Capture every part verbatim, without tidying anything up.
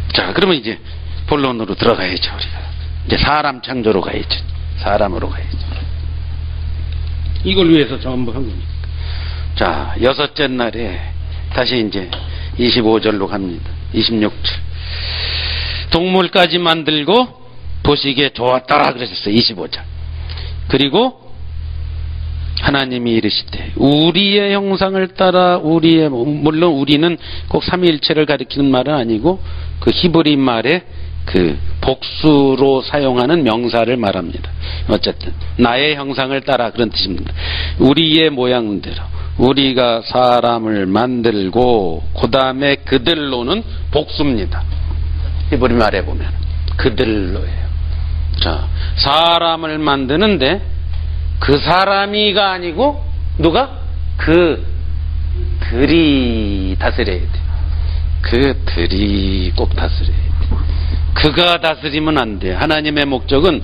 자, 그러면 이제 본론으로 들어가야죠. 우리가 이제 사람 창조로 가야죠. 사람으로 가야죠. 이걸 위해서 전부 한 거니까. 자, 여섯째 날에 다시 이제 이십오 절로 갑니다. 이십육 절. 동물까지 만들고 보시기에 좋았더라 그러셨어요. 이십오 절. 그리고 하나님이 이르시되 우리의 형상을 따라 우리의, 물론 우리는 꼭 삼위일체를 가리키는 말은 아니고 그 히브리 말에 그 복수로 사용하는 명사를 말합니다. 어쨌든 나의 형상을 따라 그런 뜻입니다. 우리의 모양대로 우리가 사람을 만들고 그 다음에 그들로는 복수입니다. 히브리 말에 보면 그들로예요. 자, 사람을 만드는데 그 사람이가 아니고 누가? 그들이 다스려야 돼. 그들이 꼭 다스려야 돼. 그가 다스리면 안 돼. 하나님의 목적은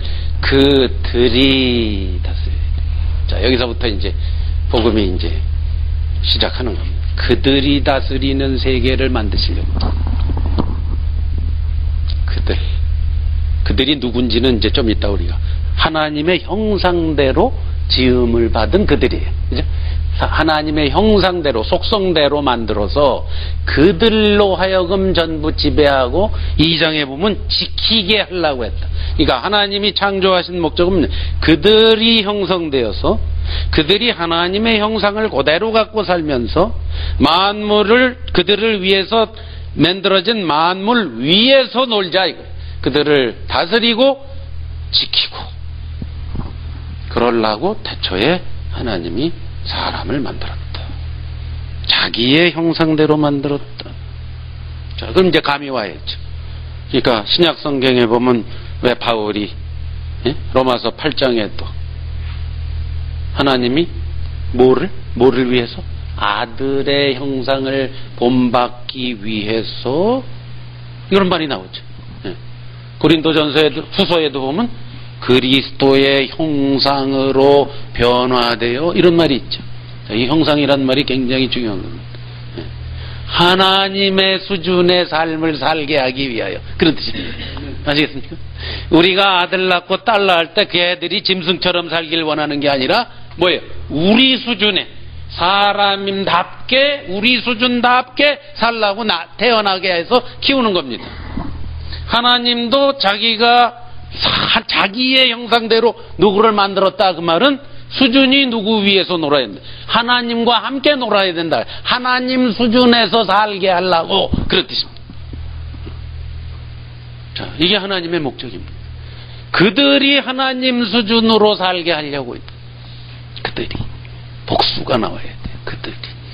그들이 다스려야 돼. 자, 여기서부터 이제 복음이 이제 시작하는 겁니다. 그들이 다스리는 세계를 만드시려고. 그들. 그들이 누군지는 이제 좀 이따 우리가 하나님의 형상대로 지음을 받은 그들이에요. 그죠? 하나님의 형상대로 속성대로 만들어서 그들로 하여금 전부 지배하고 이 장에 보면 지키게 하려고 했다. 그러니까 하나님이 창조하신 목적은 그들이 형성되어서 그들이 하나님의 형상을 그대로 갖고 살면서 만물을 그들을 위해서 만들어진 만물 위에서 놀자 이거. 그들을 다스리고 지키고 그러려고 태초에 하나님이 사람을 만들었다. 자기의 형상대로 만들었다. 자, 그럼 이제 감이 와야죠. 그러니까 신약 성경에 보면 왜 바울이 예? 로마서 팔 장에도 하나님이 뭐를 뭐를 위해서 아들의 형상을 본받기 위해서 이런 말이 나오죠. 예. 고린도전서에도 후서에도 보면 그리스도의 형상으로 변화되어 이런 말이 있죠. 이 형상이란 말이 굉장히 중요한 겁니다. 하나님의 수준의 삶을 살게 하기 위하여 그런 뜻입니다. 아시겠습니까? 우리가 아들 낳고 딸 낳을 때 그 애들이 짐승처럼 살길 원하는 게 아니라 뭐예요? 우리 수준의 사람답게 우리 수준답게 살라고 나, 태어나게 해서 키우는 겁니다. 하나님도 자기가 자기의 형상대로 누구를 만들었다 그 말은 수준이 누구 위에서 놀아야 된다. 하나님과 함께 놀아야 된다. 하나님 수준에서 살게 하려고 그런 뜻입니다. 자, 이게 하나님의 목적입니다. 그들이 하나님 수준으로 살게 하려고 했다. 그들이 복수가 나와야 돼요. 그들이.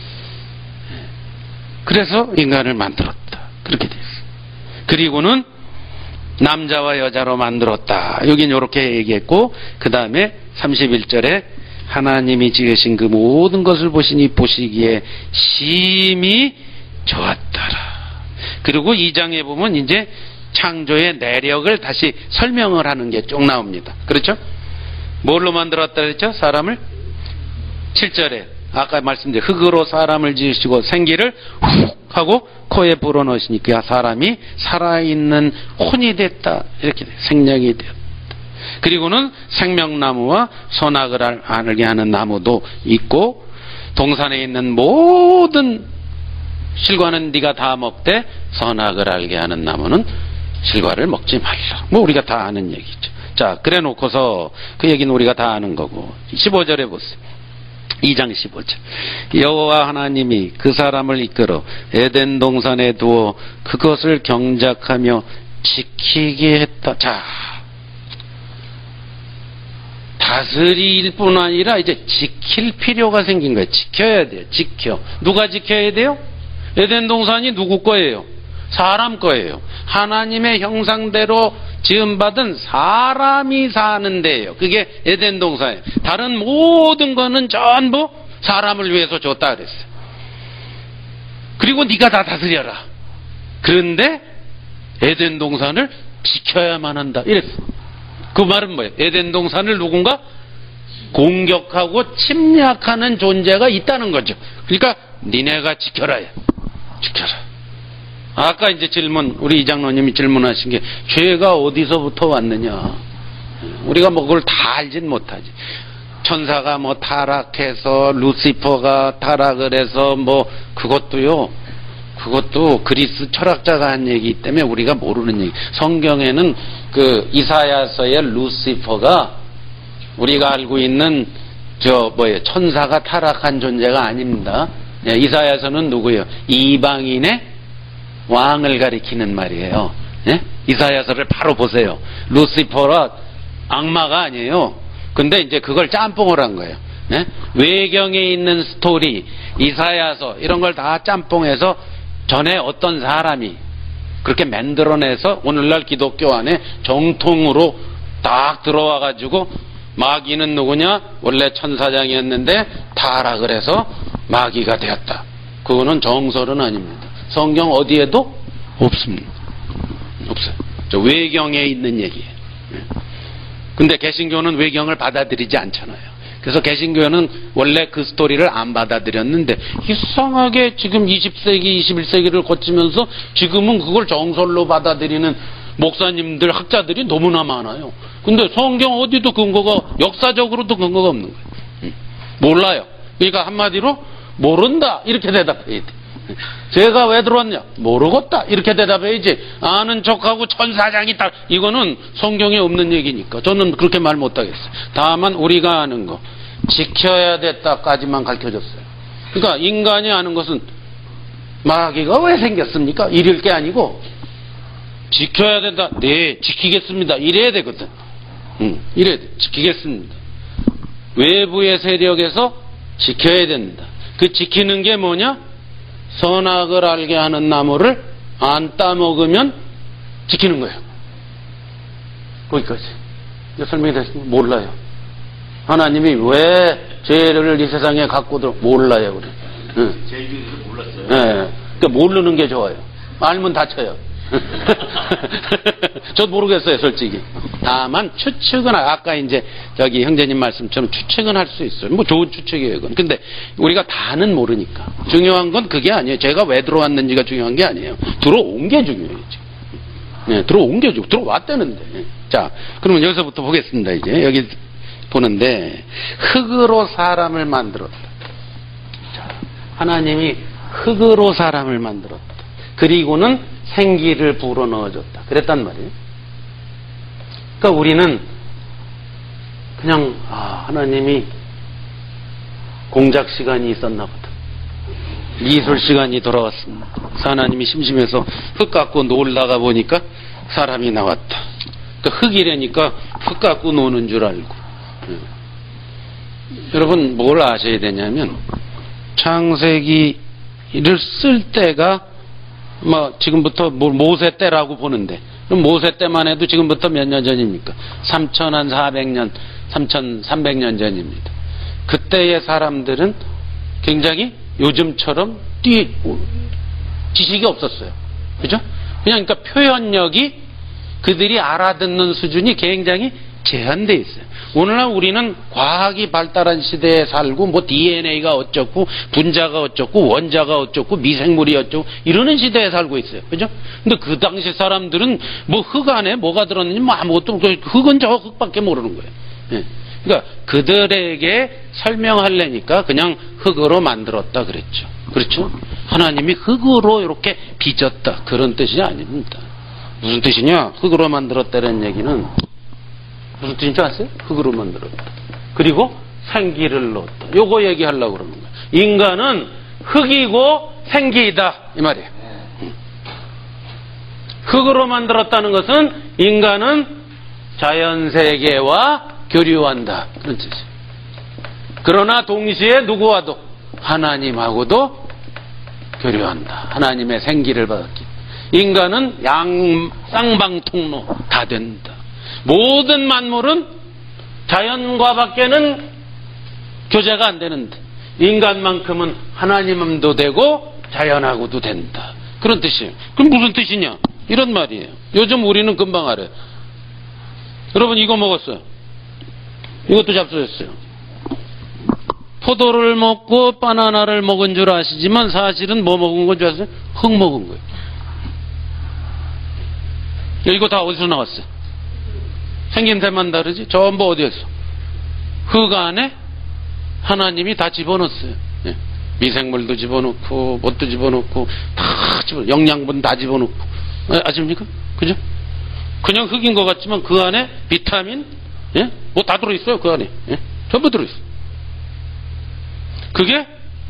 그래서 인간을 만들었다. 그렇게 됐어요. 그리고는 남자와 여자로 만들었다. 여긴 이렇게 얘기했고 그 다음에 삼십일 절에 하나님이 지으신 그 모든 것을 보시니 보시기에 심히 좋았더라. 그리고 이 장에 보면 이제 창조의 내력을 다시 설명을 하는 게 쭉 나옵니다. 그렇죠? 뭘로 만들었다 그랬죠? 사람을 칠 절에 아까 말씀드린 흙으로 사람을 지으시고 생기를 훅 하고 코에 불어넣으시니까 사람이 살아있는 혼이 됐다. 이렇게 돼. 생명이 되었다. 그리고는 생명나무와 선악을 알게 하는 나무도 있고 동산에 있는 모든 실과는 네가 다 먹되 선악을 알게 하는 나무는 실과를 먹지 말라. 뭐 우리가 다 아는 얘기죠. 자, 그래 놓고서 그 얘기는 우리가 다 아는 거고 십오 절에 보세요. 이 장 십오 절. 여호와 하나님이 그 사람을 이끌어 에덴 동산에 두어 그것을 경작하며 지키게 했다. 자, 다스릴 뿐 아니라 이제 지킬 필요가 생긴 거예요. 지켜야 돼요. 지켜. 누가 지켜야 돼요? 에덴 동산이 누구 거예요? 사람 거예요. 하나님의 형상대로 지음받은 사람이 사는 데예요. 그게 에덴 동산이에요. 다른 모든 거는 전부 사람을 위해서 줬다 그랬어요. 그리고 네가 다 다스려라. 그런데 에덴 동산을 지켜야만 한다. 이랬어요. 그 말은 뭐예요? 에덴 동산을 누군가 공격하고 침략하는 존재가 있다는 거죠. 그러니까 니네가 지켜라. 지켜라. 아까 이제 질문, 우리 이장로님이 질문하신 게 죄가 어디서부터 왔느냐. 우리가 뭐 그걸 다 알진 못하지. 천사가 뭐 타락해서 루시퍼가 타락을 해서 뭐 그것도요. 그것도 그리스 철학자가 한 얘기 때문에 우리가 모르는 얘기. 성경에는 그 이사야서의 루시퍼가 우리가 알고 있는 저 뭐예요? 천사가 타락한 존재가 아닙니다. 예, 이사야서는 누구예요? 이방인의 왕을 가리키는 말이에요. 예? 이사야서를 바로 보세요. 루시퍼라 악마가 아니에요. 근데 이제 그걸 짬뽕을 한 거예요. 예? 외경에 있는 스토리, 이사야서 이런 걸 다 짬뽕해서 전에 어떤 사람이 그렇게 만들어내서 오늘날 기독교 안에 정통으로 딱 들어와 가지고 마귀는 누구냐? 원래 천사장이었는데 타락을 해서 마귀가 되었다. 그거는 정설은 아닙니다. 성경 어디에도 없습니다. 없어요. 저 외경에 있는 얘기예요. 근데 개신교는 외경을 받아들이지 않잖아요. 그래서 개신교는 원래 그 스토리를 안 받아들였는데 이상하게 지금 이십 세기, 이십일 세기를 거치면서 지금은 그걸 정설로 받아들이는 목사님들, 학자들이 너무나 많아요. 근데 성경 어디도 근거가, 역사적으로도 근거가 없는 거예요. 몰라요. 그러니까 한마디로 모른다 이렇게 대답해야 돼. 죄가 왜 들어왔냐? 모르겠다 이렇게 대답해야지. 아는 척하고 천사장이 딱, 이거는 성경에 없는 얘기니까 저는 그렇게 말 못하겠어요. 다만 우리가 아는 거 지켜야 됐다까지만 가르쳐줬어요. 그러니까 인간이 아는 것은 마귀가 왜 생겼습니까? 이럴 게 아니고 지켜야 된다. 네, 지키겠습니다. 이래야 되거든. 응, 이래야 돼. 지키겠습니다. 외부의 세력에서 지켜야 된다. 그 지키는 게 뭐냐? 선악을 알게 하는 나무를 안 따먹으면 지키는 거예요. 거기까지. 설명이 됐습니다. 몰라요. 하나님이 왜 죄를 이 세상에 갖고 들어 몰라요. 그래. 응. 제주에서 몰랐어요. 네. 그러니까 모르는 게 좋아요. 알면 다쳐요. 저도 모르겠어요, 솔직히. 다만 추측은 아까 이제 저기 형제님 말씀처럼 추측은 할 수 있어요. 뭐 좋은 추측이에요, 그건. 근데 우리가 다는 모르니까. 중요한 건 그게 아니에요. 제가 왜 들어왔는지가 중요한 게 아니에요. 들어온 게 중요해요, 지금. 네, 들어온 게 중요해요. 들어왔다는데. 자, 그러면 여기서부터 보겠습니다, 이제. 여기 보는데 흙으로 사람을 만들었다. 자, 하나님이 흙으로 사람을 만들었다. 그리고는 생기를 불어넣어줬다. 그랬단 말이에요. 그러니까 우리는 그냥 아, 하나님이 공작 시간이 있었나 보다. 미술 시간이 돌아왔습니다. 하나님이 심심해서 흙 갖고 놀다가 보니까 사람이 나왔다. 그러니까 흙이라니까 흙 갖고 노는 줄 알고. 네. 여러분 뭘 아셔야 되냐면 창세기를 쓸 때가 뭐 지금부터 모세 때라고 보는데 그럼 모세 때만 해도 지금부터 몇 년 전입니까? 삼천사백 년, 삼천삼백 년 전입니다. 그때의 사람들은 굉장히 요즘처럼 뛰 지식이 없었어요. 그죠? 그냥 그러니까 표현력이 그들이 알아듣는 수준이 굉장히 제한되어 있어요. 오늘날 우리는 과학이 발달한 시대에 살고 뭐 디엔에이가 어쩌고 분자가 어쩌고 원자가 어쩌고 미생물이 어쩌고 이러는 시대에 살고 있어요. 그죠? 근데 그 당시 사람들은 뭐 흙 안에 뭐가 들었는지 뭐 아무것도 흙은 저 흙밖에 모르는 거예요. 예. 그러니까 그들에게 설명하려니까 그냥 흙으로 만들었다 그랬죠. 그렇죠? 하나님이 흙으로 이렇게 빚었다 그런 뜻이 아닙니다. 무슨 뜻이냐? 흙으로 만들었다는 얘기는 무슨 뜻인지 아세요? 흙으로 만들었다. 그리고 생기를 넣었다. 요거 얘기하려고 그러는 거예요. 인간은 흙이고 생기이다. 이 말이에요. 흙으로 만들었다는 것은 인간은 자연세계와 교류한다. 그런 뜻이에요. 그러나 동시에 누구와도 하나님하고도 교류한다. 하나님의 생기를 받았기. 인간은 양, 쌍방통로 다 된다. 모든 만물은 자연과 밖에는 교제가 안 되는데 인간만큼은 하나님도 되고 자연하고도 된다. 그런 뜻이에요. 그럼 무슨 뜻이냐? 이런 말이에요. 요즘 우리는 금방 알아요. 여러분 이거 먹었어요. 이것도 잡수셨어요. 포도를 먹고 바나나를 먹은 줄 아시지만 사실은 뭐 먹은 건 줄 아세요? 흙 먹은 거예요. 이거 다 어디서 나왔어? 생김새만 다르지? 전부 어디였어? 흙 안에 하나님이 다 집어넣었어요. 예. 미생물도 집어넣고 뭣도 집어넣고 다 집어, 영양분 다 집어넣고. 아십니까? 그죠? 그냥 흙인 것 같지만 그 안에 비타민, 예? 뭐 다 들어있어요. 그 안에. 예? 전부 들어있어. 그게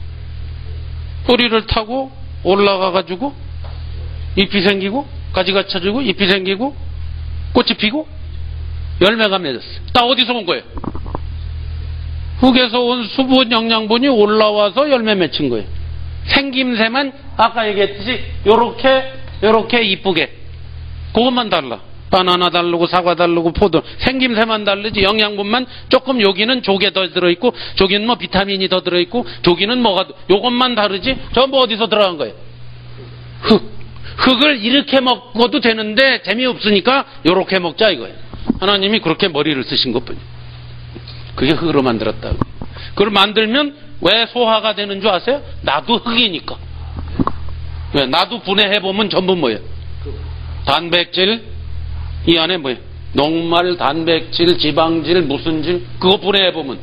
뿌리를 타고 올라가가지고 잎이 생기고 가지가 쳐지고 잎이 생기고 꽃이 피고 열매가 맺었어요. 다 어디서 온 거예요? 흙에서 온 수분 영양분이 올라와서 열매 맺힌 거예요. 생김새만 아까 얘기했듯이 요렇게 요렇게 이쁘게 그것만 달라. 바나나 다르고 사과 다르고 포도 생김새만 다르지 영양분만 조금 여기는 조개 더 들어있고 저기는 뭐 비타민이 더 들어있고 저기는 뭐가 요것만 다르지 전부 어디서 들어간 거예요? 흙. 흙을 이렇게 먹어도 되는데 재미없으니까 요렇게 먹자 이거예요. 하나님이 그렇게 머리를 쓰신 것뿐이에요. 그게 흙으로 만들었다고. 그걸 만들면 왜 소화가 되는 줄 아세요? 나도 흙이니까. 왜? 나도 분해해보면 전부 뭐예요? 단백질, 이 안에 뭐예요? 녹말, 단백질, 지방질, 무슨 질, 그거 분해해보면.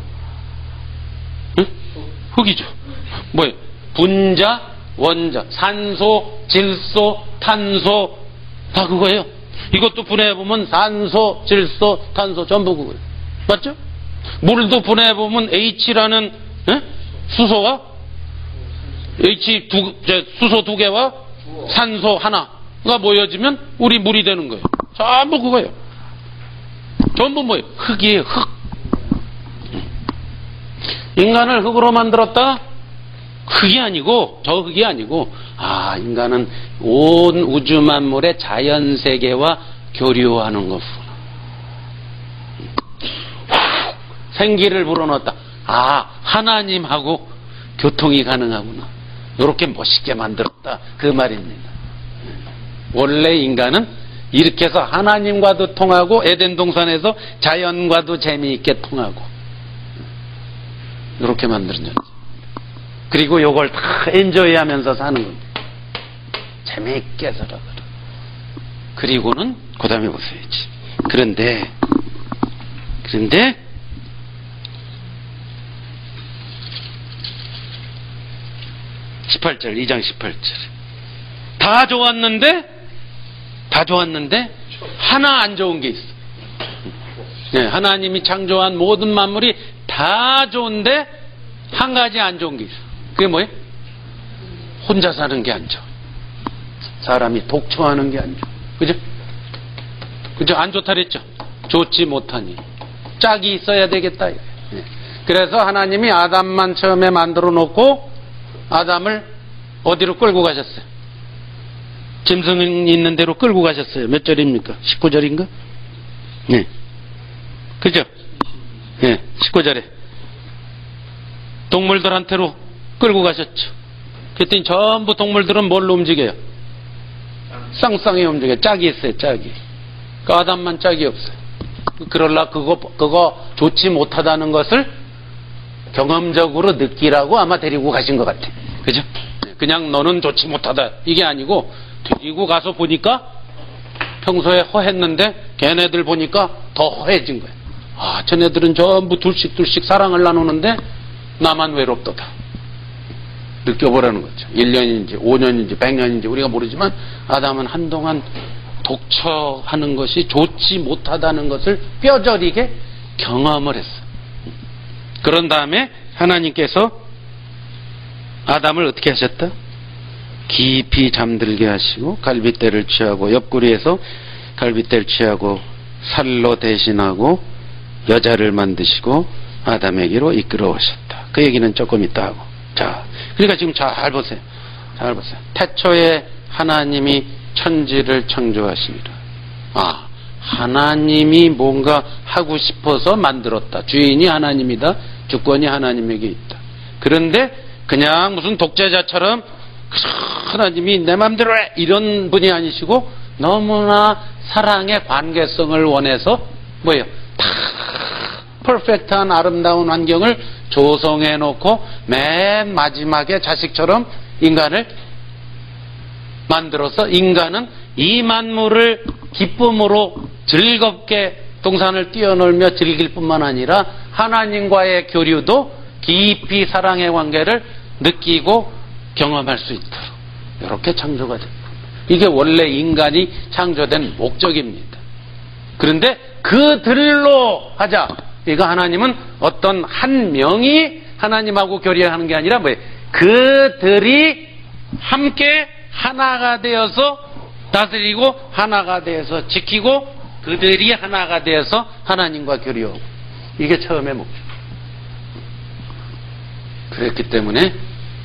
응? 흙이죠. 뭐예요? 분자, 원자, 산소, 질소, 탄소, 다 그거예요. 이것도 분해해보면 산소, 질소, 탄소, 전부 그거예요. 맞죠? 물도 분해해보면 H라는 에? 수소와 H 두, 수소 두 개와 산소 하나가 모여지면 우리 물이 되는 거예요. 전부 그거예요. 전부 뭐예요? 흙이에요. 흙. 인간을 흙으로 만들었다? 흙이 아니고 저 흙이 아니고 아 인간은 온 우주 만물의 자연 세계와 교류하는 것이구나. 생기를 불어넣었다. 아 하나님하고 교통이 가능하구나. 이렇게 멋있게 만들었다 그 말입니다. 원래 인간은 이렇게 해서 하나님과도 통하고 에덴 동산에서 자연과도 재미있게 통하고 이렇게 만드는 존재. 그리고 요걸 다 엔조이하면서 사는 겁니다. 재미있게 살아가라. 그리고는 그 다음에 보셔야지. 그런데 그런데 십팔 절, 이 장 십팔 절. 다 좋았는데 다 좋았는데 하나 안 좋은 게 있어. 네, 하나님이 창조한 모든 만물이 다 좋은데 한 가지 안 좋은 게 있어. 그게 뭐예요? 혼자 사는 게 안 좋아. 사람이 독초하는 게 안 좋아. 그죠? 그죠? 안 좋다 그랬죠? 좋지 못하니. 짝이 있어야 되겠다. 네. 그래서 하나님이 아담만 처음에 만들어 놓고 아담을 어디로 끌고 가셨어요? 짐승이 있는 데로 끌고 가셨어요. 몇 절입니까? 십구 절인가? 네. 그죠? 네. 십구 절에. 동물들한테로 끌고 가셨죠. 그랬더니 전부 동물들은 뭘로 움직여요? 쌍쌍이 움직여요. 짝이 있어요. 짝이. 그 아담만 짝이 없어요. 그럴라 그거 그거 좋지 못하다는 것을 경험적으로 느끼라고 아마 데리고 가신 것 같아. 그죠? 그냥 너는 좋지 못하다 이게 아니고 데리고 가서 보니까 평소에 허했는데 걔네들 보니까 더 허해진 거예요. 아, 쟤네들은 전부 둘씩 둘씩 사랑을 나누는데 나만 외롭도다. 느껴보라는 거죠. 일 년인지 오 년인지 백 년인지 우리가 모르지만 아담은 한동안 독처하는 것이 좋지 못하다는 것을 뼈저리게 경험을 했어. 그런 다음에 하나님께서 아담을 어떻게 하셨다? 깊이 잠들게 하시고 갈빗대를 취하고 옆구리에서 갈빗대를 취하고 살로 대신하고 여자를 만드시고 아담에게로 이끌어 오셨다. 그 얘기는 조금 이따 하고. 자, 그러니까 지금 잘 보세요. 잘 보세요. 태초에 하나님이 천지를 창조하시니라. 아, 하나님이 뭔가 하고 싶어서 만들었다. 주인이 하나님이다. 주권이 하나님에게 있다. 그런데 그냥 무슨 독재자처럼 하나님이 내 맘대로 해 이런 분이 아니시고 너무나 사랑의 관계성을 원해서 뭐예요? 다 퍼펙트한 아름다운 환경을 조성해 놓고 맨 마지막에 자식처럼 인간을 만들어서 인간은 이 만물을 기쁨으로 즐겁게 동산을 뛰어놀며 즐길 뿐만 아니라 하나님과의 교류도 깊이 사랑의 관계를 느끼고 경험할 수 있도록 이렇게 창조가 됩니다. 이게 원래 인간이 창조된 목적입니다. 그런데 그들로 하자. 이거 하나님은 어떤 한 명이 하나님하고 교류하는 게 아니라 뭐예요? 그들이 함께 하나가 되어서 다스리고 하나가 되어서 지키고 그들이 하나가 되어서 하나님과 교류하고, 이게 처음의 목적. 그랬기 때문에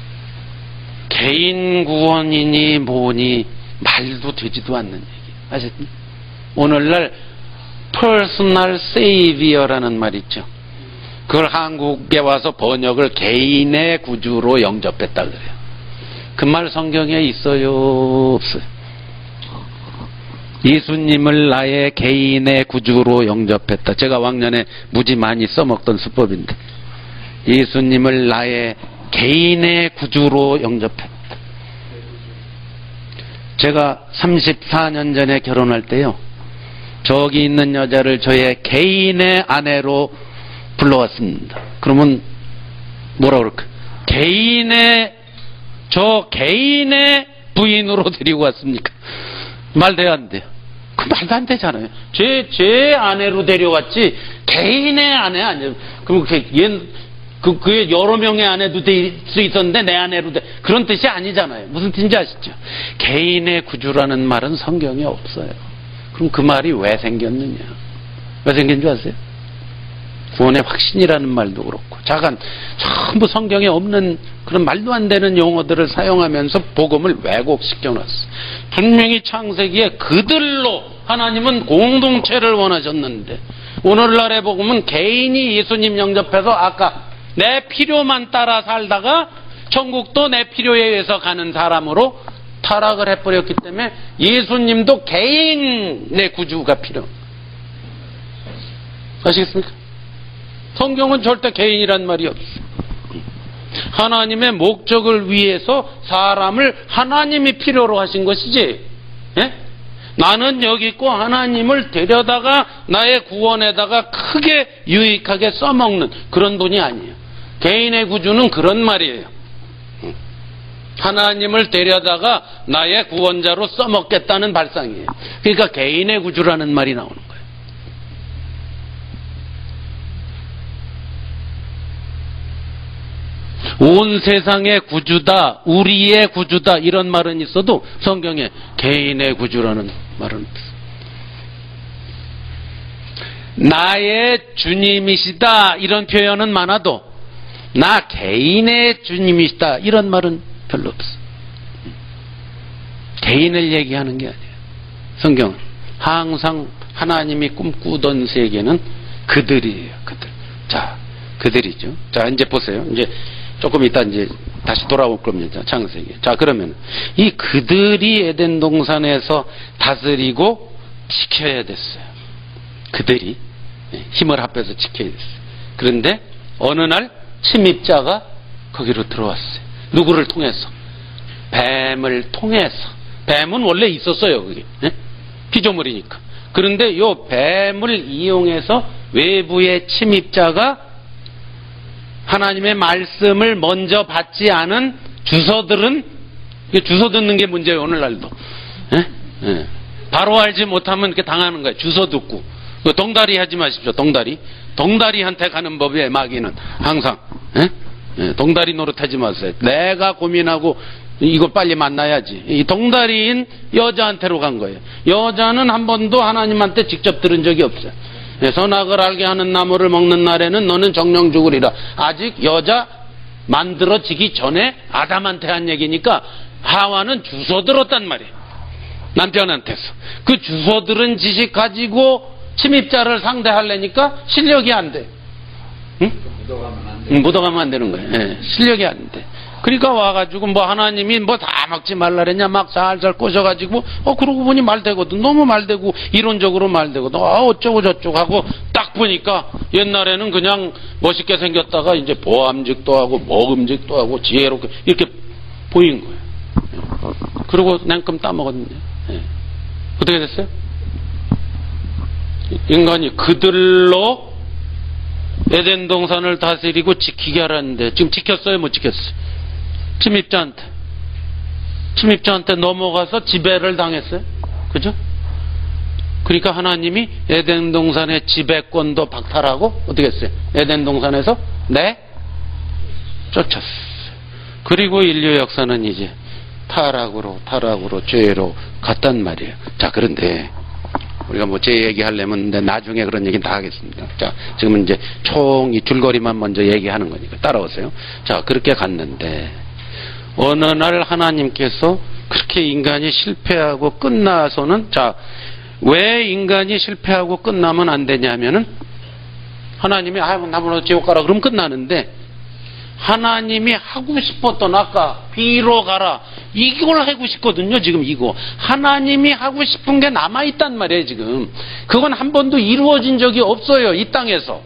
개인 구원이니 뭐니 말도 되지도 않는 얘기 아셨니? 오늘날 personal savior라는 말 있죠. 그걸 한국에 와서 번역을 개인의 구주로 영접했다 그래요. 그 말 성경에 있어요? 없어요? 예수님을 나의 개인의 구주로 영접했다. 제가 왕년에 무지 많이 써먹던 수법인데, 예수님을 나의 개인의 구주로 영접했다. 제가 삼십사 년 전에 결혼할 때요, 저기 있는 여자를 저의 개인의 아내로 불러왔습니다. 그러면 뭐라 그럴까? 개인의, 저 개인의 부인으로 데리고 왔습니까? 말 돼야 안 돼요. 그 말도 안 되잖아요. 제, 제 아내로 데려왔지 개인의 아내 아니에요. 그럼 그, 얘, 그, 그게 여러 명의 아내도 될 수 있었는데 내 아내로 돼. 그런 뜻이 아니잖아요. 무슨 뜻인지 아시죠? 개인의 구주라는 말은 성경에 없어요. 그럼 그 말이 왜 생겼느냐? 왜 생긴 줄 아세요? 구원의 확신이라는 말도 그렇고, 자간 전부 성경에 없는 그런 말도 안 되는 용어들을 사용하면서 복음을 왜곡시켜 놨어. 분명히 창세기에 그들로 하나님은 공동체를 원하셨는데, 오늘날의 복음은 개인이 예수님 영접해서 아까 내 필요만 따라 살다가 천국도 내 필요에 의해서 가는 사람으로 타락을 해버렸기 때문에 예수님도 개인의 구주가 필요. 아시겠습니까? 성경은 절대 개인이란 말이 없어요. 하나님의 목적을 위해서 사람을 하나님이 필요로 하신 것이지, 예? 나는 여기 있고 하나님을 데려다가 나의 구원에다가 크게 유익하게 써먹는 그런 분이 아니에요. 개인의 구주는 그런 말이에요. 하나님을 데려다가 나의 구원자로 써먹겠다는 발상이에요. 그러니까 개인의 구주라는 말이 나오는 거예요. 온 세상의 구주다, 우리의 구주다, 이런 말은 있어도 성경에 개인의 구주라는 말은 없어요. 나의 주님이시다, 이런 표현은 많아도 나 개인의 주님이시다, 이런 말은 별로 없어요. 개인을 얘기하는 게 아니에요. 성경은 항상 하나님이 꿈꾸던 세계는 그들이에요. 그들. 자, 그들이죠. 자, 이제 보세요. 이제 조금 이따 이제 다시 돌아올 겁니다. 창세기. 자, 그러면 이 그들이 에덴 동산에서 다스리고 지켜야 됐어요. 그들이 힘을 합해서 지켜야 됐어요. 그런데 어느 날 침입자가 거기로 들어왔어요. 누구를 통해서? 뱀을 통해서. 뱀은 원래 있었어요, 그게. 네? 피조물이니까. 그런데 요 뱀을 이용해서 외부의 침입자가 하나님의 말씀을 먼저 받지 않은 주서들은, 주서 듣는 게 문제예요, 오늘날도. 예? 예. 바로 알지 못하면 이렇게 당하는 거예요. 주서 듣고. 동다리 하지 마십시오, 동다리. 동다리한테 가는 법이에요, 마귀는. 항상. 예? 예. 동다리 노릇하지 마세요. 내가 고민하고 이거 빨리 만나야지. 이 동다리인 여자한테로 간 거예요. 여자는 한 번도 하나님한테 직접 들은 적이 없어요. 선악을 알게 하는 나무를 먹는 날에는 너는 정령 죽으리라. 아직 여자 만들어지기 전에 아담한테 한 얘기니까 하와는 주워 들었단 말이에요. 남편한테서. 그 주워 들은 지식 가지고 침입자를 상대하려니까 실력이 안 돼. 응? 묻어가면 안 돼. 묻어가면 안 되는 거예요. 네, 실력이 안 돼. 그러니까 와가지고 뭐 하나님이 뭐 다 먹지 말라 그랬냐 막 살살 꼬셔가지고 어 그러고 보니 말되거든. 너무 말되고 이론적으로 말되거든. 아 어쩌고 저쩌고 하고 딱 보니까 옛날에는 그냥 멋있게 생겼다가 이제 보암직도 하고 먹음직도 하고 지혜롭게 이렇게 보인 거예요. 그리고 냉큼 따먹었는데 네. 어떻게 됐어요? 인간이 그들로 에덴 동산을 다스리고 지키게 하라는데 지금 지켰어요? 못 지켰어요? 침입자한테 침입자한테 넘어가서 지배를 당했어요. 그죠? 그러니까 하나님이 에덴 동산의 지배권도 박탈하고 어떻게 했어요? 에덴 동산에서 네? 쫓았어요. 그리고 인류 역사는 이제 타락으로 타락으로 죄로 갔단 말이에요. 자, 그런데 우리가 뭐 제 얘기하려면 근데 나중에 그런 얘기는 다 하겠습니다. 자, 지금은 이제 총 이 줄거리만 먼저 얘기하는 거니까 따라오세요. 자, 그렇게 갔는데 어느 날 하나님께서 그렇게 인간이 실패하고 끝나서는, 자, 왜 인간이 실패하고 끝나면 안 되냐면은 하나님이 아유 나무로 지옥 가라 그러면 끝나는데 하나님이 하고 싶었던 아까 비로 가라 이걸 하고 싶거든요. 지금 이거 하나님이 하고 싶은 게 남아있단 말이에요. 지금 그건 한 번도 이루어진 적이 없어요. 이 땅에서.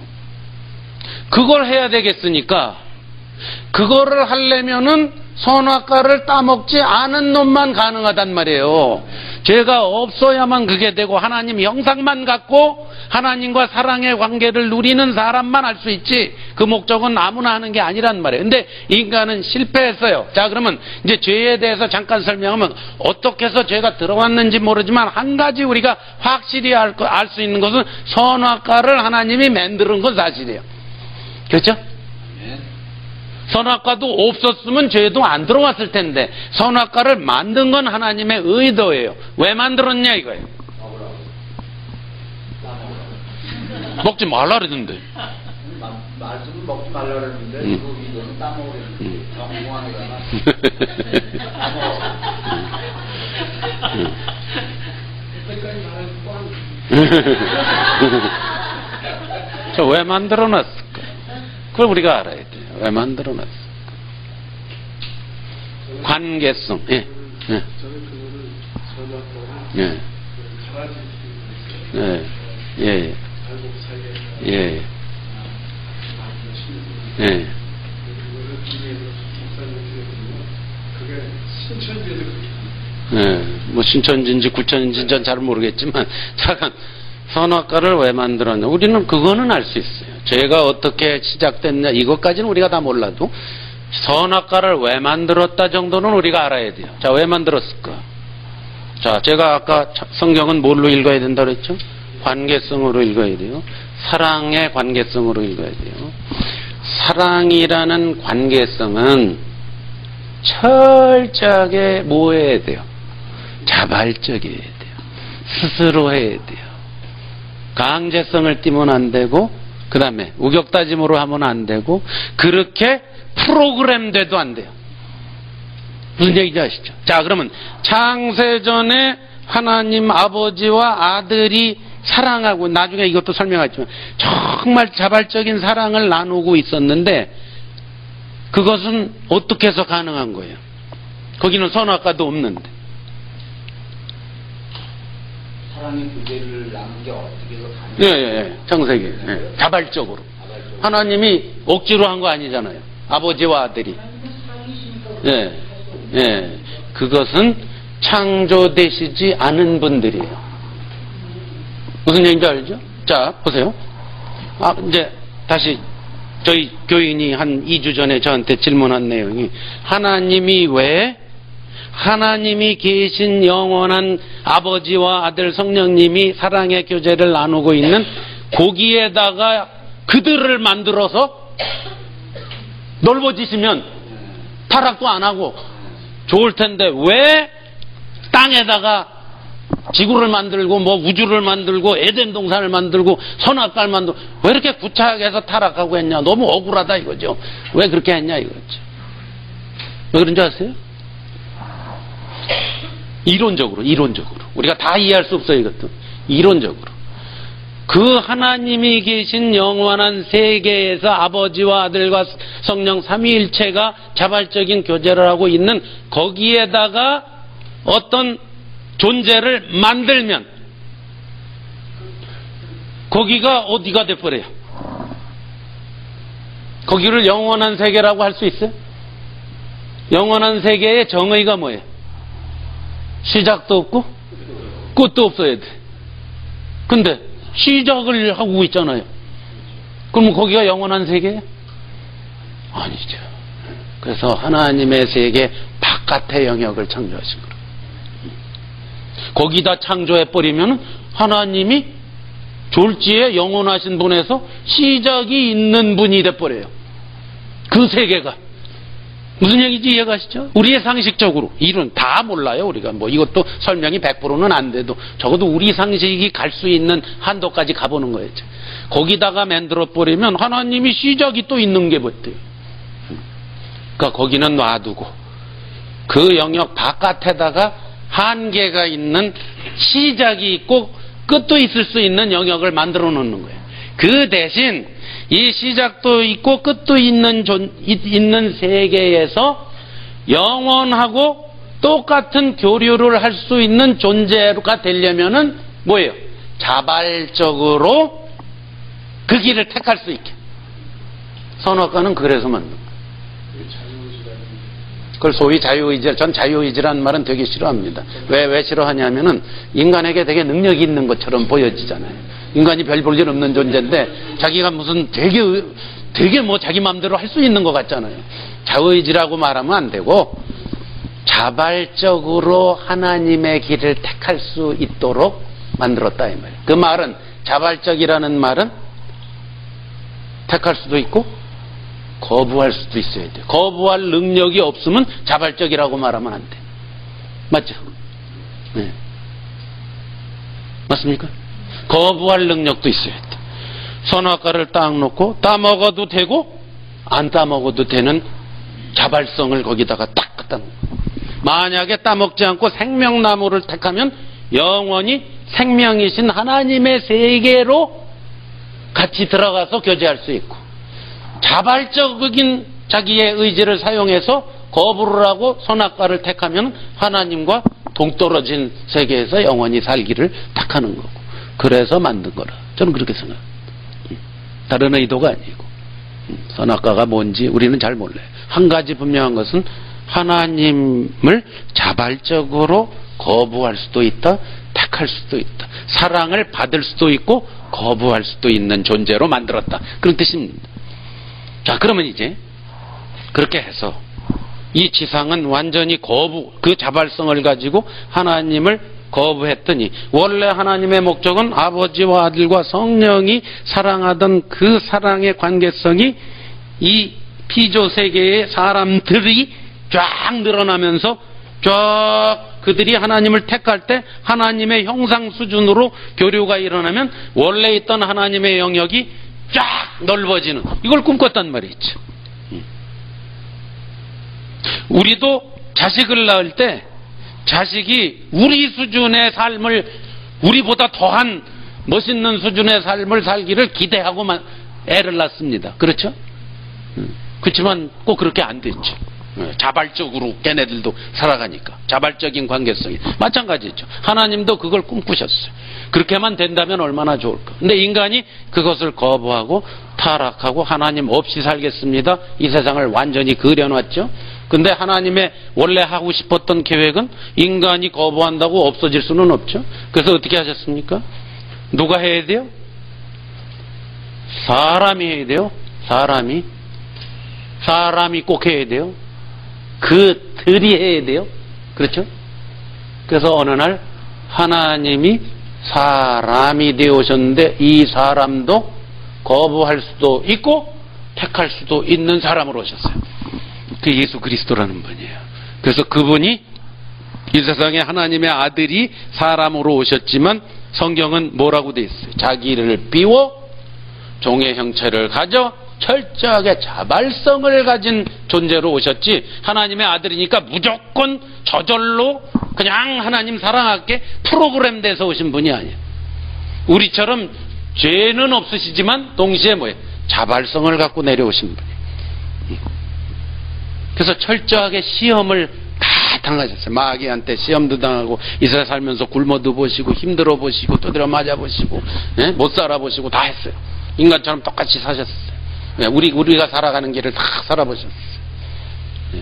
그걸 해야 되겠으니까 그거를 하려면은 선악과를 따먹지 않은 놈만 가능하단 말이에요. 죄가 없어야만 그게 되고 하나님 형상만 갖고 하나님과 사랑의 관계를 누리는 사람만 할 수 있지 그 목적은 아무나 하는 게 아니란 말이에요. 근데 인간은 실패했어요. 자, 그러면 이제 죄에 대해서 잠깐 설명하면 어떻게 해서 죄가 들어왔는지 모르지만 한 가지 우리가 확실히 알 수 있는 것은 선악과를 하나님이 만드는 건 사실이에요. 그렇죠? 선악과도 없었으면 죄도 안 들어왔을 텐데 선악과를 만든 건 하나님의 의도예요. 왜 만들었냐 이거예요. 먹지 말라 그랬는데. 말씀은 먹지 말라 그랬는데 음. 그 이거는 따먹으랬는데 음. 정공하니까 저 왜 만들어놨을까? 그걸 우리가 알아야 돼요. 왜 만들어놨을까? 관계성. 예. 예. 예. 예. 예. 예. 예. 예. 뭐 신천지인지 구천인지 전 잘 모르겠지만 잠깐 선악과를 왜 만들었냐? 우리는 그거는 알 수 있어요. 죄가 어떻게 시작됐냐 이것까지는 우리가 다 몰라도 선악과를 왜 만들었다 정도는 우리가 알아야 돼요. 자, 왜 만들었을까? 자, 제가 아까 성경은 뭘로 읽어야 된다 그랬죠? 관계성으로 읽어야 돼요. 사랑의 관계성으로 읽어야 돼요. 사랑이라는 관계성은 철저하게 뭐 해야 돼요? 자발적이어야 돼요. 스스로 해야 돼요. 강제성을 띠면 안 되고 그 다음에 우격다짐으로 하면 안 되고 그렇게 프로그램돼도 안 돼요. 무슨 얘기인지 아시죠? 자, 그러면 창세전에 하나님 아버지와 아들이 사랑하고 나중에 이것도 설명하지만 정말 자발적인 사랑을 나누고 있었는데 그것은 어떻게 해서 가능한 거예요? 거기는 선악과도 없는데. 사랑의 교제를 나눈 게 어떻게 해서 가능한 예, 예, 예. 창세기. 예. 자발적으로. 자발적으로. 하나님이 억지로 한 거 아니잖아요. 아버지와 아들이. 예. 예. 그것은 창조되시지 않은 분들이에요. 무슨 얘기인지 알죠? 자, 보세요. 아, 이제 다시 저희 교인이 한 이 주 전에 저한테 질문한 내용이 하나님이 왜 하나님이 계신 영원한 아버지와 아들 성령님이 사랑의 교제를 나누고 있는 거기에다가 그들을 만들어서 넓어지시면 타락도 안 하고 좋을 텐데 왜 땅에다가 지구를 만들고 뭐 우주를 만들고 에덴 동산을 만들고 선악과를 만들고 왜 이렇게 구차하게 해서 타락하고 했냐? 너무 억울하다 이거죠. 왜 그렇게 했냐 이거죠. 왜 그런지 아세요? 이론적으로 이론적으로 우리가 다 이해할 수 없어요. 이것도 이론적으로 그 하나님이 계신 영원한 세계에서 아버지와 아들과 성령 삼위일체가 자발적인 교제를 하고 있는 거기에다가 어떤 존재를 만들면 거기가 어디가 돼버려요? 거기를 영원한 세계라고 할 수 있어요? 영원한 세계의 정의가 뭐예요? 시작도 없고 끝도 없어야 돼. 근데 시작을 하고 있잖아요. 그럼 거기가 영원한 세계예요? 아니죠. 그래서 하나님의 세계 바깥의 영역을 창조하신 거예요. 거기다 창조해버리면 하나님이 졸지에 영원하신 분에서 시작이 있는 분이 돼버려요. 그 세계가. 무슨 얘기인지 이해가시죠? 우리의 상식적으로. 이론 다 몰라요, 우리가. 뭐 이것도 설명이 백 퍼센트는 안 돼도 적어도 우리 상식이 갈 수 있는 한도까지 가보는 거였죠. 거기다가 만들어버리면 하나님이 시작이 또 있는 게 뭐예요? 그러니까 거기는 놔두고 그 영역 바깥에다가 한계가 있는 시작이 있고 끝도 있을 수 있는 영역을 만들어 놓는 거예요. 그 대신 이 시작도 있고 끝도 있는 존, 있는 세계에서 영원하고 똑같은 교류를 할 수 있는 존재가 되려면은 뭐예요? 자발적으로 그 길을 택할 수 있게. 선악과는 그래서 만든 거예요. 그걸 소위 자유의지, 전 자유의지라는 말은 되게 싫어합니다. 왜, 왜 싫어하냐면은 인간에게 되게 능력이 있는 것처럼 보여지잖아요. 인간이 별 볼 일 없는 존재인데 자기가 무슨 되게, 되게 뭐 자기 마음대로 할 수 있는 것 같잖아요. 자유의지라고 말하면 안 되고 자발적으로 하나님의 길을 택할 수 있도록 만들었다 이 말이에요. 그 말은 자발적이라는 말은 택할 수도 있고 거부할 수도 있어야 돼요. 거부할 능력이 없으면 자발적이라고 말하면 안 돼. 맞죠? 네. 맞습니까? 거부할 능력도 있어야 돼. 선악과를 딱 놓고 따먹어도 되고 안 따먹어도 되는 자발성을 거기다가 딱 갖다 놓고, 만약에 따먹지 않고 생명나무를 택하면 영원히 생명이신 하나님의 세계로 같이 들어가서 교제할 수 있고, 자발적인 자기의 의지를 사용해서 거부를 하고 선악과를 택하면 하나님과 동떨어진 세계에서 영원히 살기를 택하는 거고, 그래서 만든 거라. 저는 그렇게 생각합니다. 다른 의도가 아니고. 선악과가 뭔지 우리는 잘 몰라요. 한 가지 분명한 것은 하나님을 자발적으로 거부할 수도 있다, 택할 수도 있다. 사랑을 받을 수도 있고 거부할 수도 있는 존재로 만들었다. 그런 뜻입니다. 자, 그러면 이제 그렇게 해서 이 지상은 완전히 거부, 그 자발성을 가지고 하나님을 거부했더니, 원래 하나님의 목적은 아버지와 아들과 성령이 사랑하던 그 사랑의 관계성이 이 피조 세계의 사람들이 쫙 늘어나면서 쫙 그들이 하나님을 택할 때 하나님의 형상 수준으로 교류가 일어나면 원래 있던 하나님의 영역이 쫙 넓어지는, 이걸 꿈꿨단 말이죠. 우리도 자식을 낳을 때 자식이 우리 수준의 삶을, 우리보다 더한 멋있는 수준의 삶을 살기를 기대하고 애를 낳습니다. 그렇죠? 그렇지만 꼭 그렇게 안 됐죠. 자발적으로 걔네들도 살아가니까. 자발적인 관계성이 마찬가지죠. 하나님도 그걸 꿈꾸셨어요. 그렇게만 된다면 얼마나 좋을까. 근데 인간이 그것을 거부하고 타락하고 하나님 없이 살겠습니다, 이 세상을 완전히 그려놨죠. 근데 하나님의 원래 하고 싶었던 계획은 인간이 거부한다고 없어질 수는 없죠. 그래서 어떻게 하셨습니까? 누가 해야 돼요? 사람이 해야 돼요. 사람이 사람이 꼭 해야 돼요. 그 들이 해야 돼요. 그렇죠? 그래서 어느 날 하나님이 사람이 되어오셨는데, 이 사람도 거부할 수도 있고 택할 수도 있는 사람으로 오셨어요. 그 예수 그리스도라는 분이에요. 그래서 그분이 이 세상에 하나님의 아들이 사람으로 오셨지만 성경은 뭐라고 돼 있어요? 자기를 비워 종의 형체를 가져 철저하게 자발성을 가진 존재로 오셨지, 하나님의 아들이니까 무조건 저절로 그냥 하나님 사랑할게 프로그램 돼서 오신 분이 아니에요. 우리처럼 죄는 없으시지만 동시에 뭐예요? 자발성을 갖고 내려오신 분이에요. 그래서 철저하게 시험을 다 당하셨어요. 마귀한테 시험도 당하고 이스라엘 살면서 굶어도 보시고 힘들어 보시고 두드려 맞아 보시고, 예? 못 살아 보시고 다 했어요. 인간처럼 똑같이 사셨어요. 예, 우리, 우리가 살아가는 길을 다 살아보셨어요. 예.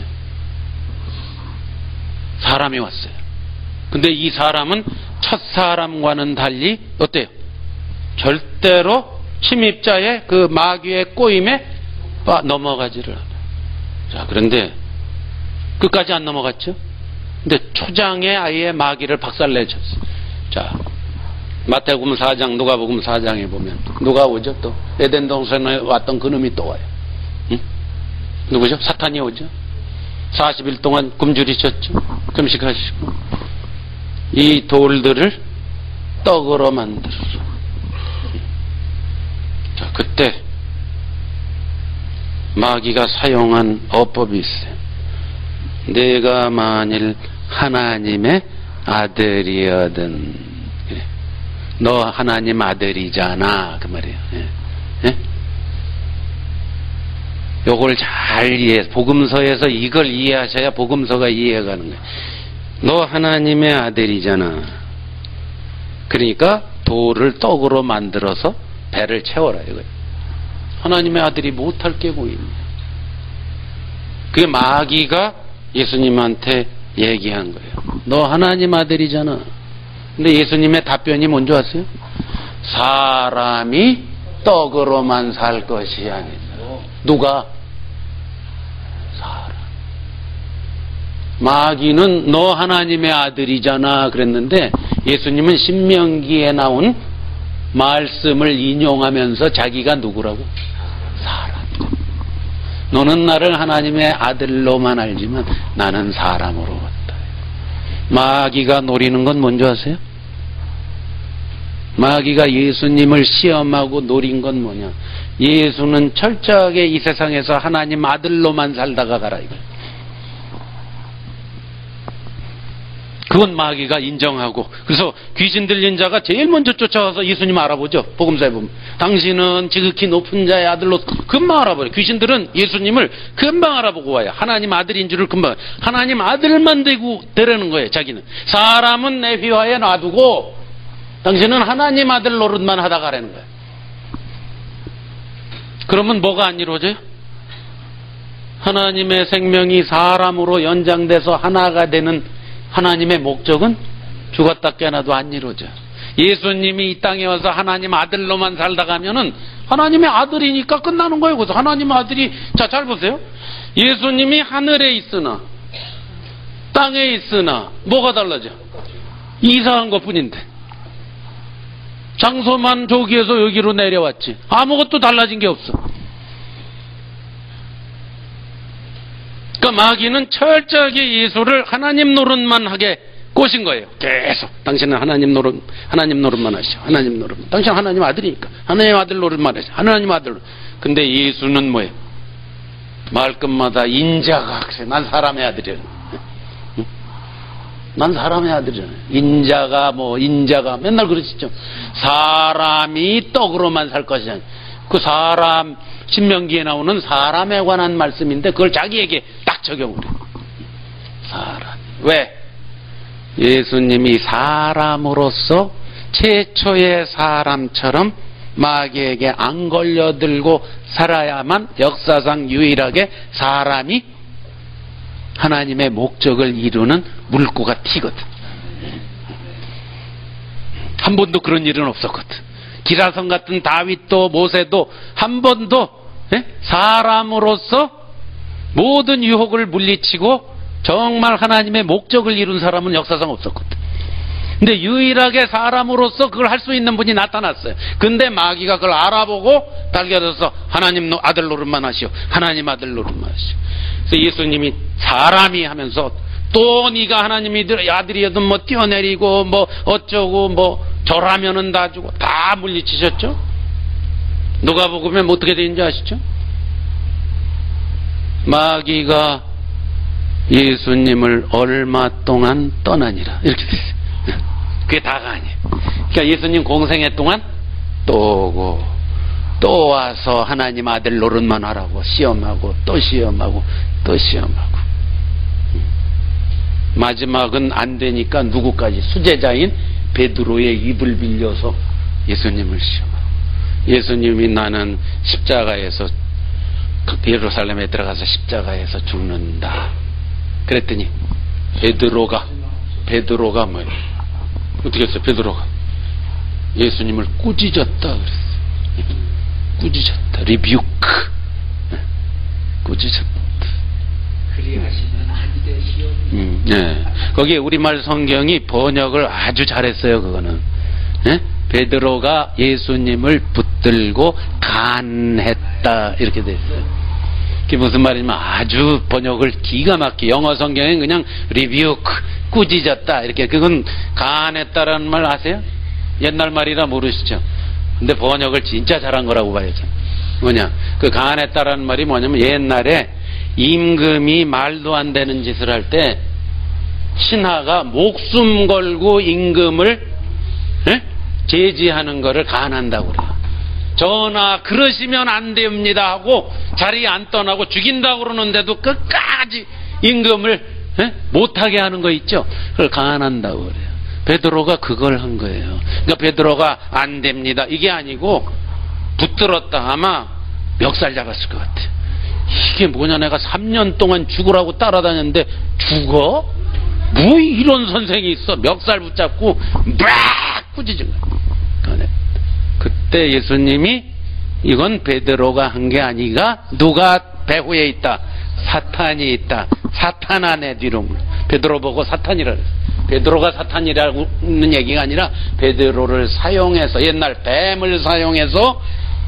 사람이 왔어요. 근데 이 사람은 첫 사람과는 달리 어때요? 절대로 침입자의 그 마귀의 꼬임에 넘어가지를 않아요. 자, 그런데 끝까지 안 넘어갔죠? 근데 초장에 아예 마귀를 박살내쳤어요. 자, 마태복음 사 장, 누가복음 사 장에 보면 누가 오죠? 또 에덴 동산에 왔던 그놈이 또 와요. 응? 누구죠? 사탄이 오죠? 사십 일 동안 굶주리셨죠? 금식하시고 이 돌들을 떡으로 만들어. 자, 그때 마귀가 사용한 어법이 있어요. 내가 만일 하나님의 아들이거든, 그래. 너 하나님 아들이잖아, 그 말이에요. 예. 예? 요걸 잘 이해, 복음서에서 이걸 이해하셔야 복음서가 이해가는 거예요. 너 하나님의 아들이잖아. 그러니까 돌을 떡으로 만들어서 배를 채워라, 이거예요. 하나님의 아들이 못할 게 뭐 있냐. 그게 마귀가 예수님한테 얘기한 거예요. 너 하나님 아들이잖아. 근데 예수님의 답변이 뭔지 아세요? 사람이 떡으로만 살 것이 아니다. 누가? 사람. 마귀는 너 하나님의 아들이잖아 그랬는데 예수님은 신명기에 나온 말씀을 인용하면서 자기가 누구라고? 사람. 너는 나를 하나님의 아들로만 알지만 나는 사람으로 왔다. 마귀가 노리는 건 뭔지 아세요? 마귀가 예수님을 시험하고 노린 건 뭐냐? 예수는 철저하게 이 세상에서 하나님 아들로만 살다가 가라, 이거. 그건 마귀가 인정하고, 그래서 귀신 들린 자가 제일 먼저 쫓아와서 예수님 알아보죠. 복음서에 보면 당신은 지극히 높은 자의 아들로 금방 알아버려요. 귀신들은 예수님을 금방 알아보고 와요. 하나님 아들인 줄을 금방. 하나님 아들만 되고 되라는 거예요. 자기는 사람은 내 휘하에 놔두고 당신은 하나님 아들 노릇만 하다 가라는 거예요. 그러면 뭐가 안 이루어져요? 하나님의 생명이 사람으로 연장돼서 하나가 되는 하나님의 목적은 죽었다 깨어나도 안 이루어져. 예수님이 이 땅에 와서 하나님 아들로만 살다 가면은 하나님의 아들이니까 끝나는 거예요. 그래서 하나님 아들이, 자, 잘 보세요. 예수님이 하늘에 있으나 땅에 있으나 뭐가 달라져? 이사한 것 뿐인데. 장소만 저기에서 여기로 내려왔지. 아무것도 달라진 게 없어. 그러니까 마귀는 철저하게 예수를 하나님 노릇만 하게 꼬신 거예요. 계속 당신은 하나님 노릇, 하나님 노릇만 하시오. 하나님 노릇. 당신 하나님 아들이니까 하나님 아들 노릇만 하시오. 하나님 아들. 근데 예수는 뭐예요? 말끝마다 인자가 그래. 난 사람의 아들이야. 응? 난 사람의 아들이야. 인자가 뭐 인자가 맨날 그러시죠. 사람이 떡으로만 살 것이냐. 그 사람 신명기에 나오는 사람에 관한 말씀인데 그걸 자기에게 딱 적용을 해요. 사람. 왜? 예수님이 사람으로서 최초의 사람처럼 마귀에게 안 걸려들고 살아야만 역사상 유일하게 사람이 하나님의 목적을 이루는 물고가 튀거든. 한 번도 그런 일은 없었거든. 기라성 같은 다윗도 모세도 한 번도 예? 사람으로서 모든 유혹을 물리치고 정말 하나님의 목적을 이룬 사람은 역사상 없었거든. 근데 유일하게 사람으로서 그걸 할 수 있는 분이 나타났어요. 근데 마귀가 그걸 알아보고 달겨들어서 하나님 아들 노릇만 하시오. 하나님 아들 노릇만 하시오. 그래서 예수님이 사람이 하면서 또 네가 하나님이 아들이어든 뭐 뛰어내리고 뭐 어쩌고 뭐 절하면은 다 주고 다 물리치셨죠. 누가 보면 어떻게 되는지 아시죠? 마귀가 예수님을 얼마 동안 떠나니라 이렇게 됐어요. 그게 다가 아니에요. 그러니까 예수님 공생애 동안 또 오고 또 와서 하나님 아들 노릇만 하라고 시험하고 또 시험하고 또 시험하고 마지막은 안 되니까 누구까지 수제자인 베드로의 입을 빌려서 예수님을 시험하고 예수님이 나는 십자가에서 예루살렘에 들어가서 십자가에서 죽는다 그랬더니 베드로가 베드로가 뭐예요? 어떻게 했어요? 베드로가 예수님을 꾸짖었다 그랬어요. 꾸짖었다. 리뷰크. 꾸짖었다. 그리하시면 안 되시오. 음, 네. 거기에 우리말 성경이 번역을 아주 잘했어요. 그거는. 네? 베드로가 예수님을 붙들고 간했다 이렇게 돼 있어요. 그게 무슨 말이냐면 아주 번역을 기가 막히게, 영어 성경엔 그냥 리뷰크, 꾸짖었다 이렇게. 그건 간했다라는 말 아세요? 옛날 말이라 모르시죠? 근데 번역을 진짜 잘한 거라고 봐야죠. 뭐냐, 그 간했다라는 말이 뭐냐면 옛날에 임금이 말도 안 되는 짓을 할 때 신하가 목숨 걸고 임금을 에? 제지하는 거를 간한다고 그래요. 전하 그러시면 안 됩니다 하고 자리에 안 떠나고 죽인다고 그러는데도 끝까지 임금을 에? 못하게 하는 거 있죠. 그걸 간한다고 그래요. 베드로가 그걸 한 거예요. 그러니까 베드로가 안 됩니다 이게 아니고 붙들었다. 아마 멱살 잡았을 것 같아요. 이게 뭐냐, 내가 삼 년 동안 죽으라고 따라다녔는데 죽어? 뭐 이런 선생이 있어. 멱살 붙잡고 막 꾸짖은 거야. 그때 예수님이 이건 베드로가 한 게 아니가 누가 배후에 있다? 사탄이 있다. 사탄아 내 뒤로 물러. 베드로 보고 사탄이라 그랬어. 베드로가 사탄이라는 얘기가 아니라 베드로를 사용해서, 옛날 뱀을 사용해서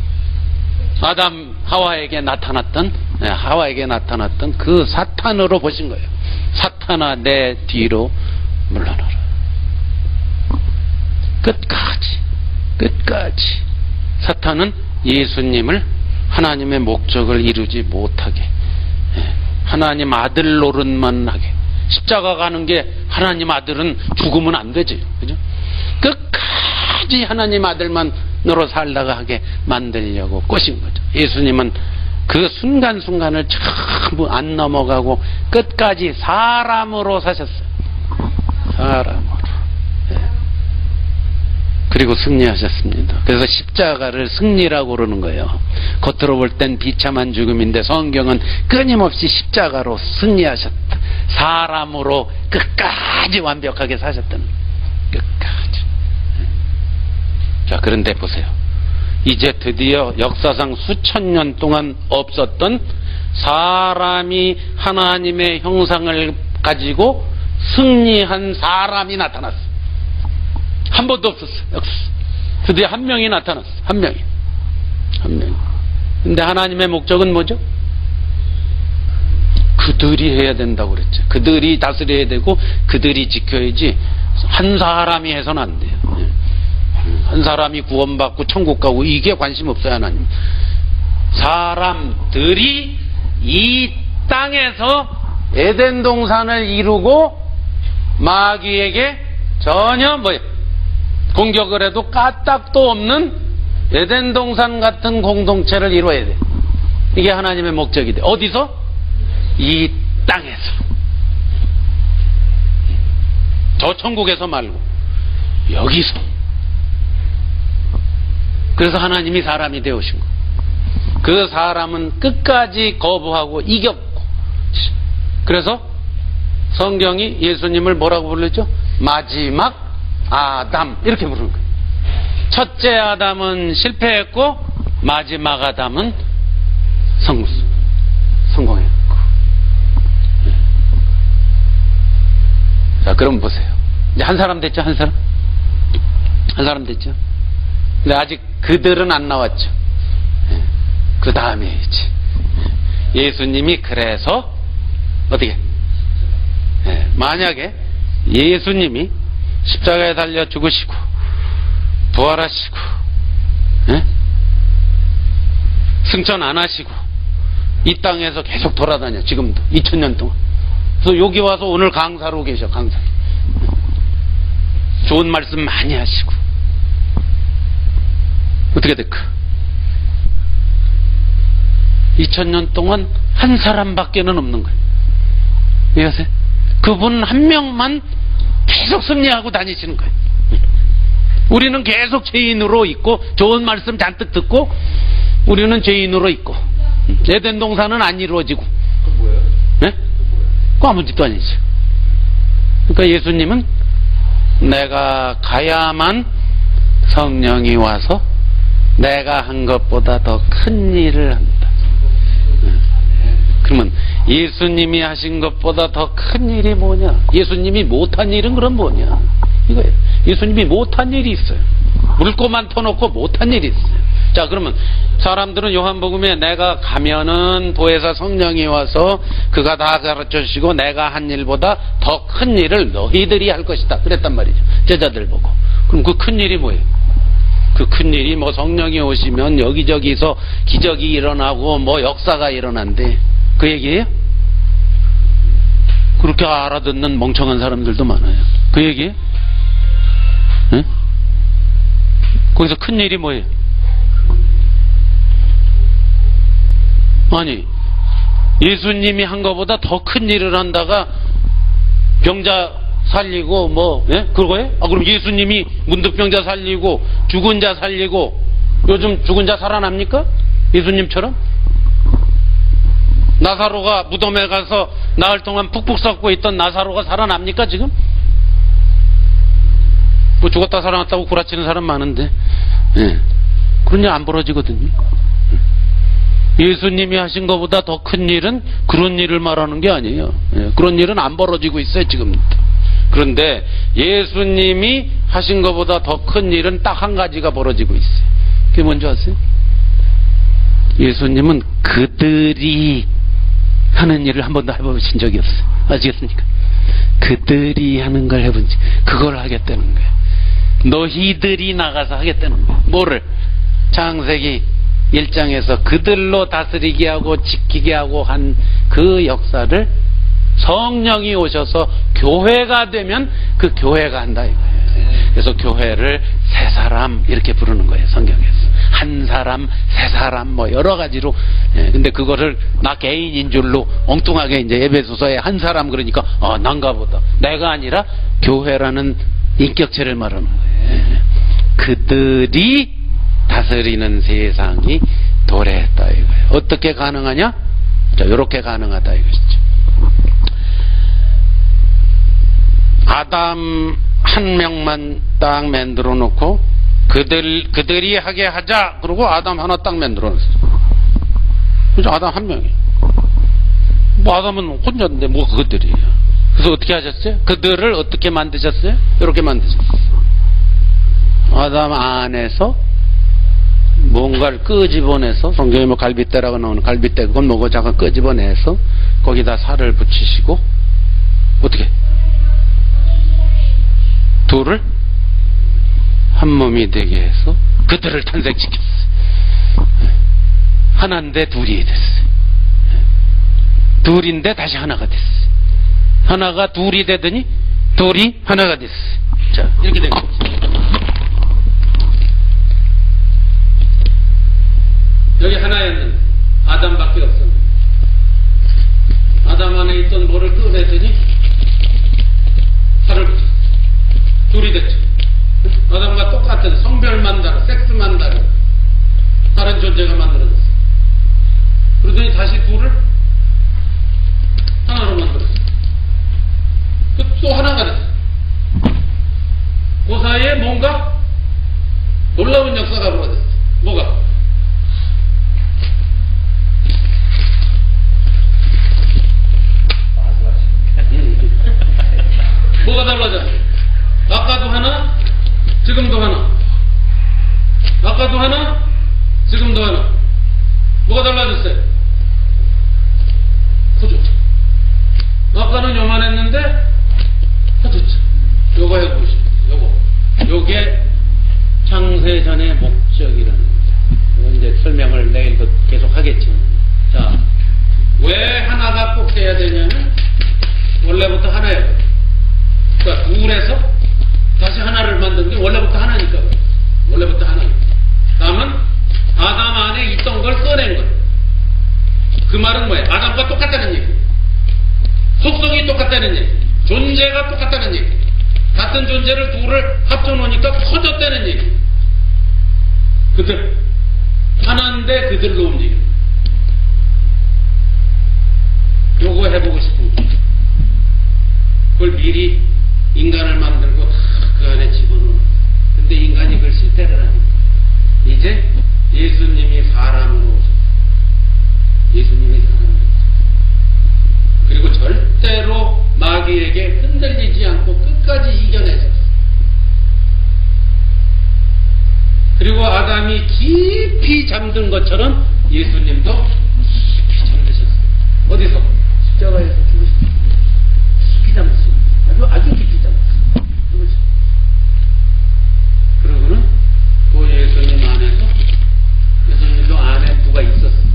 아담 하와에게 나타났던, 하와에게 나타났던 그 사탄으로 보신 거예요. 사탄아 내 뒤로 물러나라. 끝까지 끝까지 사탄은 예수님을, 하나님의 목적을 이루지 못하게, 하나님 아들 노릇만 하게, 십자가 가는 게 하나님 아들은 죽으면 안 되지, 그죠? 끝까지 하나님 아들만으로 살다가 하게 만들려고 꼬신 거죠. 예수님은 그 순간순간을 전부 안 넘어가고 끝까지 사람으로 사셨어요. 사람으로. 네. 그리고 승리하셨습니다. 그래서 십자가를 승리라고 그러는 거예요. 겉으로 볼 땐 비참한 죽음인데 성경은 끊임없이 십자가로 승리하셨다. 사람으로 끝까지 완벽하게 사셨다는 거예요. 끝까지. 자, 그런데 보세요. 이제 드디어 역사상 수천 년 동안 없었던 사람이 하나님의 형상을 가지고 승리한 사람이 나타났어. 한 번도 없었어. 역사. 드디어 한 명이 나타났어. 한 명이. 한 명이. 근데 하나님의 목적은 뭐죠? 그들이 해야 된다고 그랬죠. 그들이 다스려야 되고 그들이 지켜야지 한 사람이 해서는 안 돼요. 한 사람이 구원받고 천국 가고 이게 관심 없어요. 하나님. 사람들이 이 땅에서 에덴 동산을 이루고 마귀에게 전혀 뭐 공격을 해도 까딱도 없는 에덴 동산 같은 공동체를 이루어야 돼. 이게 하나님의 목적이 돼. 어디서? 이 땅에서. 저 천국에서 말고 여기서. 그래서 하나님이 사람이 되어오신 거예요. 그 사람은 끝까지 거부하고 이겼고, 그래서 성경이 예수님을 뭐라고 불렀죠? 마지막 아담 이렇게 부르는 거예요. 첫째 아담은 실패했고 마지막 아담은 성, 성공했고. 자, 그럼 보세요. 이제 한 사람 됐죠? 한 사람? 한 사람 됐죠? 근데 아직 그들은 안 나왔죠. 그 다음에 이제 예수님이 그래서 어떻게? 만약에 예수님이 십자가에 달려 죽으시고 부활하시고 승천 안 하시고 이 땅에서 계속 돌아다녀. 지금도 이천 년 동안. 그래서 여기 와서 오늘 강사로 계셔. 강사. 좋은 말씀 많이 하시고. 어떻게 될까? 이천 년 동안 한 사람밖에는 없는 거예요. 이해하세요? 그분 한 명만 계속 승리하고 다니시는 거예요. 우리는 계속 죄인으로 있고 좋은 말씀 잔뜩 듣고 우리는 죄인으로 있고 에덴 동산은 안 이루어지고. 그 뭐예요? 네? 그 아무 짓도 아니죠. 그러니까 예수님은 내가 가야만 성령이 와서 내가 한 것보다 더 큰 일을 한다. 그러면 예수님이 하신 것보다 더 큰 일이 뭐냐? 예수님이 못한 일은 그럼 뭐냐? 이거예요. 예수님이 못한 일이 있어요. 물고만 터놓고 못한 일이 있어요. 자, 그러면 사람들은 요한복음에 내가 가면은 보혜사 성령이 와서 그가 다 가르쳐 주시고 내가 한 일보다 더 큰 일을 너희들이 할 것이다 그랬단 말이죠. 제자들 보고. 그럼 그 큰 일이 뭐예요? 그 큰 일이 뭐 성령이 오시면 여기저기서 기적이 일어나고 뭐 역사가 일어난대. 그 얘기예요? 그렇게 알아듣는 멍청한 사람들도 많아요. 그 얘기예요? 네? 거기서 큰 일이 뭐예요? 아니, 예수님이 한 것보다 더 큰 일을 한다가 병자 살리고 뭐, 예? 그거예요? 아, 그럼 예수님이 문득병자 살리고 죽은 자 살리고 요즘 죽은 자 살아납니까? 예수님처럼? 나사로가 무덤에 가서 나흘 동안 푹푹 썩고 있던 나사로가 살아납니까 지금? 뭐 죽었다 살아났다고 구라치는 사람 많은데, 예. 그런 일 안 벌어지거든요. 예수님이 하신 것보다 더 큰 일은 그런 일을 말하는 게 아니에요. 예. 그런 일은 안 벌어지고 있어요 지금. 그런데 예수님이 하신 것보다 더 큰 일은 딱 한 가지가 벌어지고 있어요. 그게 뭔지 아세요? 예수님은 그들이 하는 일을 한 번도 해보신 적이 없어요. 아시겠습니까? 그들이 하는 걸 해본지 그걸 하겠다는 거예요. 너희들이 나가서 하겠다는 거예요. 뭐를? 창세기 일 장에서 그들로 다스리게 하고 지키게 하고 한 그 역사를 성령이 오셔서 교회가 되면 그 교회가 한다 이거예요. 그래서 교회를 세 사람 이렇게 부르는 거예요. 성경에서 한 사람, 세 사람 뭐 여러 가지로. 예, 근데 그거를 나 개인인 줄로 엉뚱하게 이제 에베소서에 한 사람 그러니까 아 난가 보다. 내가 아니라 교회라는 인격체를 말하는 거예요. 예. 그들이 다스리는 세상이 도래했다 이거예요. 어떻게 가능하냐? 자, 이렇게 가능하다 이것이죠. 아담 한 명만 딱 만들어 놓고 그들, 그들이 하게 하자 그러고 아담 하나 딱 만들어 놨어요. 그죠? 아담 한 명이. 뭐 아담은 혼자인데 뭐 그들이에요. 그래서 어떻게 하셨어요? 그들을 어떻게 만드셨어요? 이렇게 만드셨어요. 아담 안에서 뭔가를 끄집어내서, 성경에 뭐 갈빗대라고 나오는 갈빗대 그건 뭐고 잠깐 끄집어내서 거기다 살을 붙이시고 어떻게? 둘을 한 몸이 되게 해서 그들을 탄생시켰어요. 하나인데 둘이 됐어요. 둘인데 다시 하나가 됐어요. 하나가 둘이 되더니 둘이 하나가 됐어요. 자, 이렇게 된 거죠. 여기 하나였는데 아담밖에 없었는데 아담 안에 있던 뭐를 꺼내더니 살을 붙였어요. 둘이 됐죠. 아담과 똑같은 성별만 다르, 섹스만 다르 다른 존재가 만들어졌어요. 그러더니 다시 둘을 하나로 만들었어요. 또 하나가 됐어요. 그 사이에 뭔가 놀라운 역사가 벌어졌어요. 뭐가? 뭐가 달라졌어요? 아까도 하나, 지금도 하나. 아까도 하나, 지금도 하나. 뭐가 달라졌어요? 그죠? 아까는 요만했는데 커졌죠. 요거 해보시죠. 요거. 요게 창세전의 목적이라는 거죠. 이제 설명을 내일도 계속 하겠지만. 자, 왜 하나가 꼭 돼야 되냐면 원래부터 하나예요. 그러니까 둘에서 다시 하나를 만든 게 원래부터 하나니까. 원래부터 하나니까. 다음은 아담 안에 있던 걸 꺼낸 거예요. 그 말은 뭐예요? 아담과 똑같다는 얘기. 속성이 똑같다는 얘기. 존재가 똑같다는 얘기. 같은 존재를 둘을 합쳐놓으니까 커졌다는 얘기. 그들 하나인데 그들로 움직여. 요거 해보고 싶은 거예요. 그걸 미리 인간을 만들고 다 그 안에 집어넣어. 근데 인간이 그걸 실패를 깊이 잠든 것처럼 예수님도 깊이 잠드셨어요. 어디서? 십자가에서 죽으셨어요. 깊이 잠드셨어요. 아주 아주 깊이 잠드셨어요. 죽으셨어요. 그러고는 그 예수님 안에서 예수님도 안에 누가 있었어요.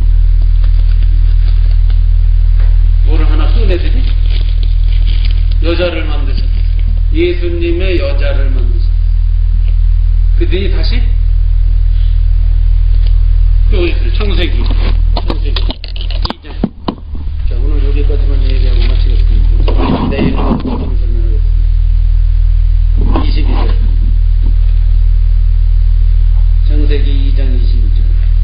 뭐를 하나 꺼내더니 여자를 만드셨어요. 예수님의 여자를 만드셨어요. 그들이 다시 여기 있어요. 창세기 창세기 이 장. 자, 오늘 여기까지만 얘기하고 마치겠습니다. 내일은 어떤 설명하겠습니다. 이십이 절 창세기 이 장 이십이 절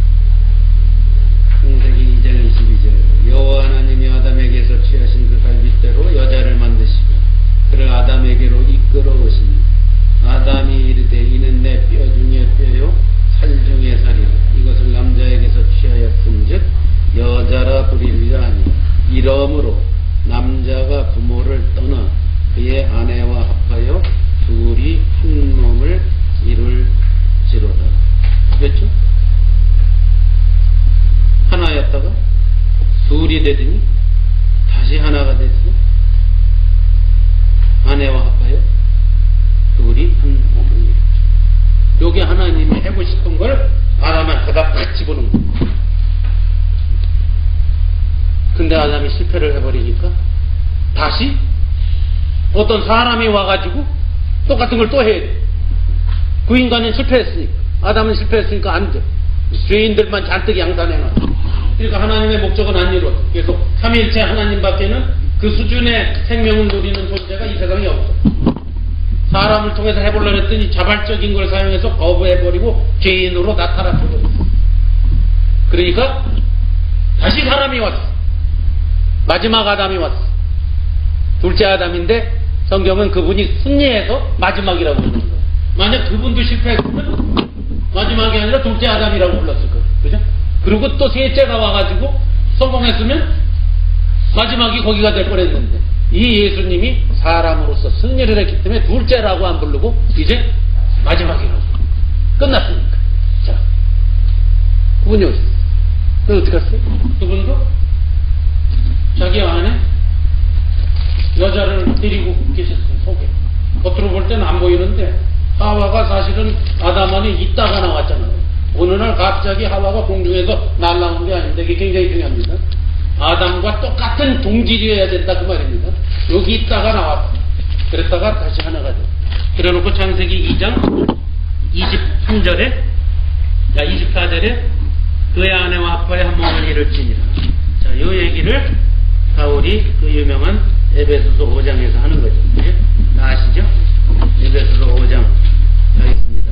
창세기 이 장 이십이 절 여호와 하나님이 아담에게서 취하신 그 갈빗대로 여자를 만드시고 그를 아담에게로 이끌어오시니 아담이 이르되 이는 내 뼈 중에 뼈요 살 중에 살이라 이것을 남자에게서 취하였은즉 여자라 부리리라 하니 이러므로 남자가 부모를 떠나 그의 아내와 합하여 둘이 한 몸을 이룰지로다. 그렇죠? 하나였다가 둘이 되더니 다시 하나가 됐어. 아내와 합하여 둘이 한 몸을 이루죠. 여기 하나님이 하고 싶은 걸 아담한테 딱 집어넣은 거예요. 근데 아담이 실패를 해버리니까 다시 어떤 사람이 와가지고 똑같은 걸 또 해야 돼. 그 인간은 실패했으니까, 아담은 실패했으니까 안 돼. 죄인들만 잔뜩 양산해놔. 그러니까 하나님의 목적은 안 이루어. 계속 삼위일체 하나님밖에는 그 수준의 생명을 누리는 존재가 이 세상에 없어. 사람을 통해서 해보려고 했더니 자발적인 걸 사용해서 거부해버리고 죄인으로 나타나버렸어. 그러니까 다시 사람이 왔어. 마지막 아담이 왔어. 둘째 아담인데 성경은 그분이 승리해서 마지막이라고 부르는 거예요. 만약 그분도 실패했으면 마지막이 아니라 둘째 아담이라고 불렀을 거예요. 그죠? 그리고 또 셋째가 와가지고 성공했으면 마지막이 거기가 될 뻔했는데 이 예수님이 사람으로서 승리를 했기 때문에 둘째라고 안 부르고 이제 마지막이라고 끝났으니까. 자, 그분이 어디 있어요? 그 어떻게 했어요? 그분도 자기 안에 여자를 데리고 계셨어요. 속에 겉으로 볼 때는 안 보이는데 하와가 사실은 아담 안에 있다가 나왔잖아요. 어느 날 갑자기 하와가 공중에서 날아온 게 아닌데 이게 굉장히 중요합니다. 아담과 똑같은 동질이어야 된다 그 말입니다. 여기 있다가 나왔어. 그랬다가 다시 하나가 돼. 그래놓고 창세기 이 장 이십삼 절에 야 이십사 절에 그의 아내와 합하여 한 몸을 이룰지니라. 자, 이 얘기를 바울이 그 유명한 에베소서 오 장에서 하는 거죠. 네? 아시죠? 에베소서 오 장 하겠습니다.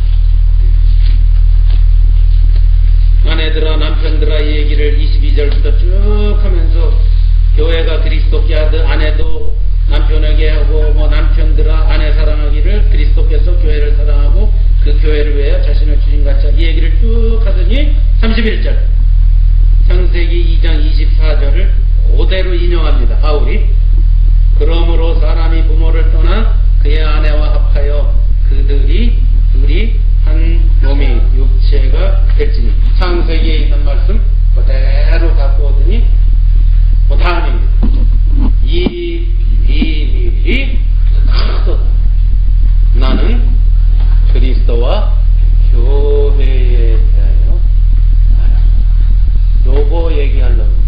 아내들아 남편들아 이 얘기를 이십이 절부터 쭉 하면서 교회가 그리스도께 하듯 아내도 남편에게 하고 뭐 남편들아 아내 사랑하기를 그리스도께서 교회를 사랑하고 그 교회를 위하여 자신을 주신 같이 이 얘기를 쭉 하더니 삼십일 절 창세기 이 장 이십사 절을 그대로 인용합니다. 바울이 그러므로 사람이 부모를 떠나 그의 아내와 합하여 그들이 둘이 한 몸이 육체가 될지니 창세기에 있는 말씀 그대로 갖고 오더니 그 다음입니다. 이 비밀이 크도다. 나는 그리스도와 교회에 대하여 말한다. 요거 얘기하려고.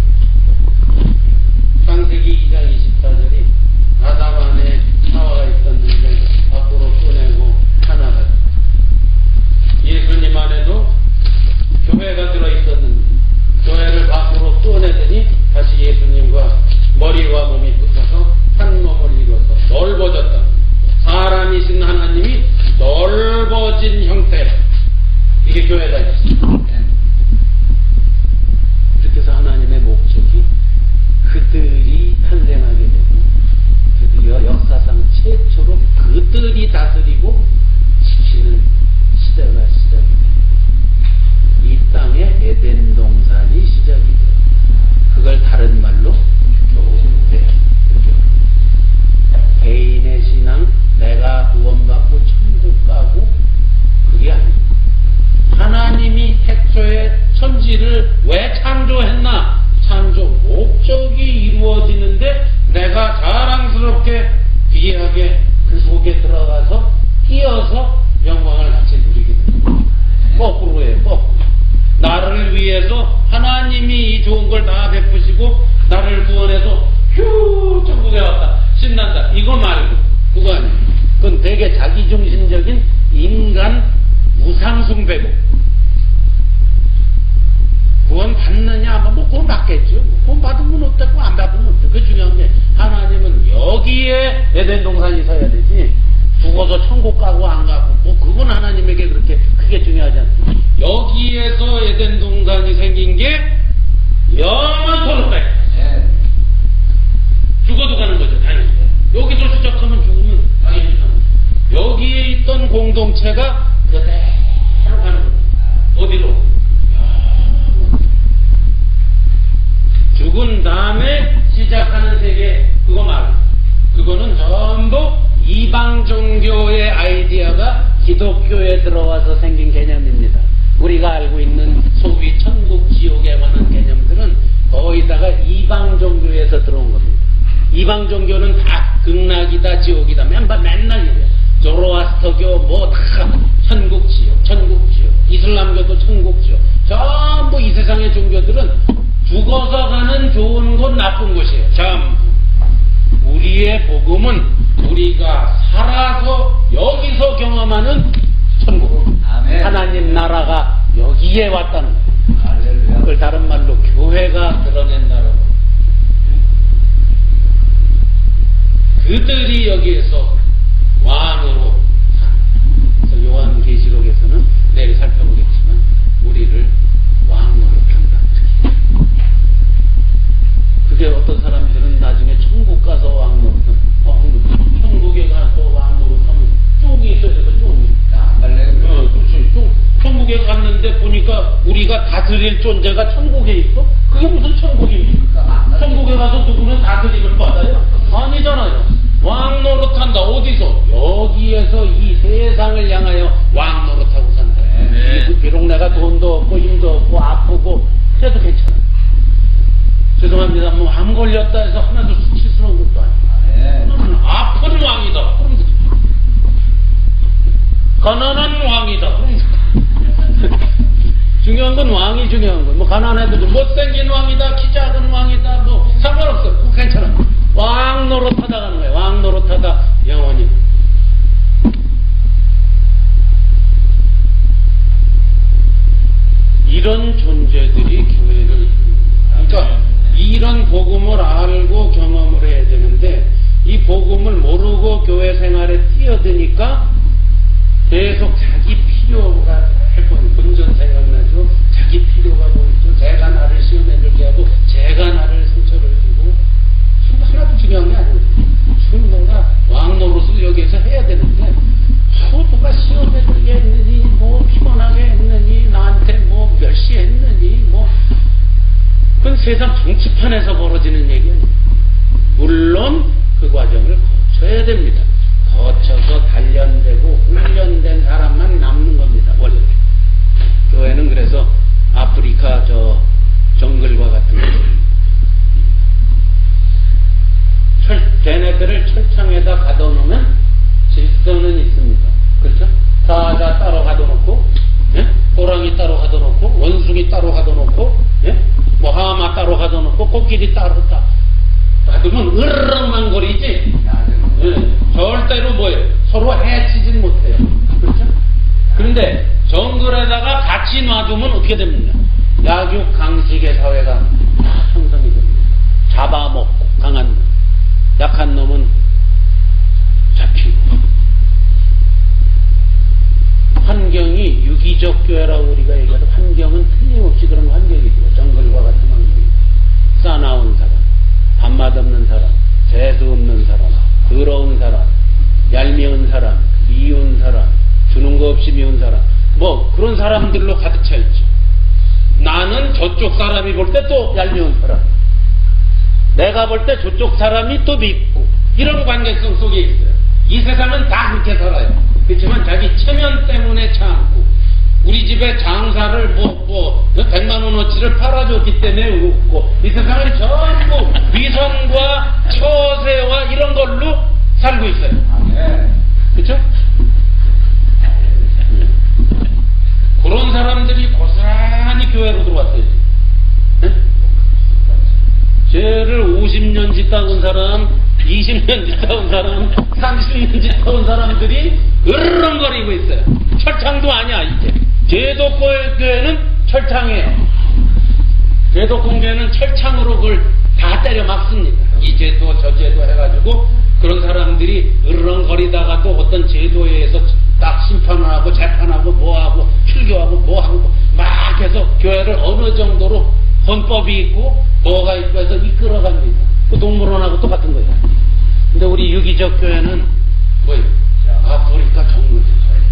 창세기 이 장 이십사 절이 아담 안에 하와가 있었는데 밖으로 꺼내고 하나가 예수님 안에도 교회가 들어있었는데 한 공동체가 그대로 가는 겁니다. 어디로? 죽은 다음에 시작하는 세계, 그거 말고 그거는 전부 이방 종교의 아이디어가 기독교에 들어와서 생긴 개념입니다. 우리가 알고 있는 소위 천국 지옥에 관한 개념들은 거의 다가 이방 종교에서 들어온 겁니다. 이방 종교는 다 극락이다 지옥이다 맨날 맨날 이래요. 조로아스터교 뭐 다 천국 지옥 천국 지옥, 이슬람교도 천국 지옥. 전부 이 세상의 종교들은 죽어서 가는 좋은 곳 나쁜 곳이에요. 전부. 우리의 복음은 우리가 살아서 여기서 경험하는 천국. 아멘. 하나님 나라가 여기에 왔다는 거예요. 할렐루야. 그걸 다른 말로 교회가 드러낸 나라고. 그들이 여기에서 왕으로 산. 요한계시록에서는 내일 살펴보겠지만 우리를 왕으로 탄다. 그게 어떤 사람들은 나중에 천국 가서 왕으로 어, 천국에 가서 왕으로 타면 쪽이 있어야 돼서 쪽이. 어, 그렇지. 쪽, 천국에 갔는데 보니까 우리가 다스릴 존재가 천국에 있어? 그게 무슨 천국입니까? 천국에 가서 누구는 다스림을 받아요? 아니잖아요. 왕 노릇한다. 어디서? 여기에서 이 세상을 향하여 왕 노릇하고 산다. 네. 비록 내가 돈도 없고 힘도 없고 아프고 그래도 괜찮아. 죄송합니다. 뭐 암 걸렸다 해서 하나도 수치스러운 것도 아니에요. 네. 아픈 왕이다. 가난한 왕이다. 중요한 건 왕이 중요한 거예요. 뭐 가난해도 못생긴 왕이다, 키 작은 왕이다, 뭐 상관없어. 그거 괜찮아. 왕 노릇하다 가는 거예요. 왕 노릇하다 영원히. 이런 존재들이 교회를, 그러니까 이런 복음을 알고 경험을 해야 되는데 이 복음을 모르고 교회 생활에 뛰어드니까 계속 자기 필요가 해보는 본전 생각나죠. 자기 필요가 보이죠. 제가 나를 시험해주게 하고 제가 나를 상처를 주고 하나도 중요한 게 아니에요. 지금 내가 왕 노릇을 여기에서 해야 되는데 어, 누가 시험해주게 했느니 뭐 피곤하게 했느니 나한테 뭐 멸시했느니 뭐 그건 세상 정치판에서 벌어지는 얘기 아니에요. 물론 그 과정을 거쳐야 됩니다. 거쳐서 단련되고 훈련된 사람만 남는 겁니다. 원래 교회는 그래서 아프리카 저 정글과 같은 거 철, 걔네들을 철창에다 가둬놓으면 질서는 있습니다. 그렇죠? 사자 따로 가둬놓고 예? 호랑이 따로 가둬놓고 원숭이 따로 가둬놓고 예? 뭐 하마 따로 가둬놓고 코끼리 따로 따 가두면 으르렁망거리지. 예, 절대로 뭐예요? 서로 해치진 못해요. 그렇죠? 그런데 정글에다가 같이 놔두면 어떻게 됩니까? 약육 강식의 사회가 다 형성이 됩니다. 잡아먹고 강한 놈, 약한 놈은 잡히고. 환경이 유기적 교회라고 우리가 얘기하죠. 환경은 틀림없이 그런 환경이죠. 정글과 같은 환경이. 싸나운 사람, 밥맛 없는 사람, 재수 없는 사람, 더러운 사람, 얄미운 사람, 미운 사람, 주는 거 없이 미운 사람, 뭐 그런 사람들로 가득 차 있죠. 나는 저쪽 사람이 볼 때 또 얄미운 사람, 내가 볼 때 저쪽 사람이 또 밉고, 이런 관계성 속에 있어요. 이 세상은 다 그렇게 살아요. 그렇지만 자기 체면 때문에 참고, 우리 집에 장사를 뭐, 뭐, 백만 원어치를 팔아줬기 때문에 웃고, 이 세상은 전부 위선과 처세와 이런 걸로 살고 있어요. 그렇죠? 그런 사람들이 고스란히 교회로 들어왔어요. 네? 죄를 오십 년 짓다 온 사람, 이십 년 짓다 온 사람, 삼십 년 짓다 온 사람들이 으르렁거리고 있어요. 철창도 아니야 이제. 제도교회는 철창이에요. 제도공교회는 철창으로 그걸 다 때려 막습니다. 이 제도 저 제도 해가지고 그런 사람들이 으르렁거리다가 또 어떤 제도에 의해서 딱 심판을 하고 재판하고 뭐하고 출교하고 뭐하고 막 해서 교회를 어느 정도로 헌법이 있고 뭐가 있고 해서 이끌어갑니다. 그 동물원하고 똑같은 거예요. 근데 우리 유기적 교회는 뭐예요? 아프리카 정글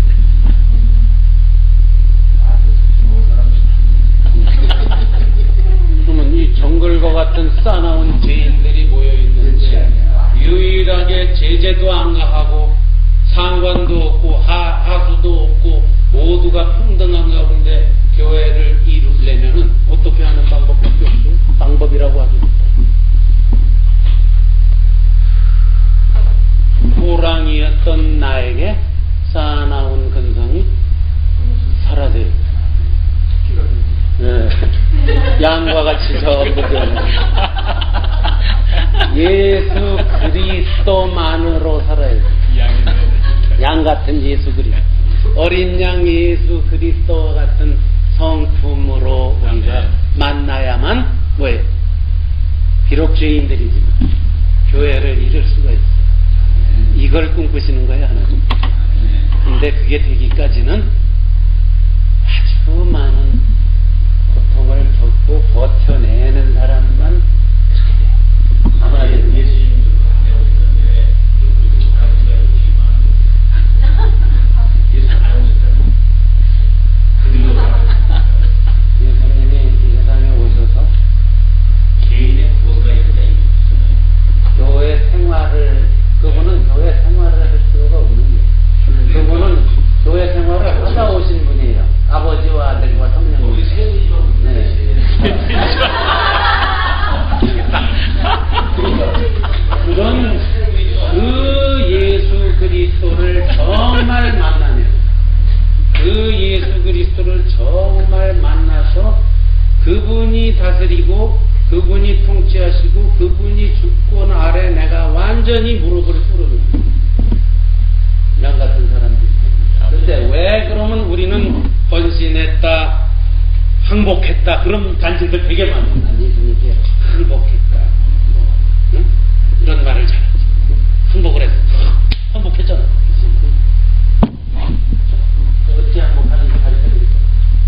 예수 그리스도만으로 살아야 돼. 양 같은 예수 그리스도. 어린 양 예수 그리스도와 같은 성품으로 우리가 만나야만 뭐예요? 비록 죄인들이지만 교회를 이룰 수가 있어요. 이걸 꿈꾸시는 거예요, 하나님. 근데 그게 되기까지는 아주 많은 고통을 겪고 버텨내는 사람만 아마 예수님도 예수님이 이 세상에 오셔서 개인의 무엇과의 교회 생활을 그분은 교회 생활을 할 필요가 없는 거예요. 그분은 교회 생활을 하다 오신 분이에요. 아버지와 아들과 성령. 우리 세우지만 네. 그런 그 예수 그리스도를 정말 만나면 그 예수 그리스도를 정말 만나서 그분이 다스리고 그분이 통치하시고 그분이 주권 아래 내가 완전히 무릎을 꿇는 양 같은 사람들이. 근데 왜 그러면 우리는 헌신했다, 항복했다 그런 단체들 되게 많아요. 예수님께 항복했다, 뭐, 응? 이런 말을 잘하지. 항복을 했어. 항복했잖아. 어떻게 항복하는지 가르쳐드릴까?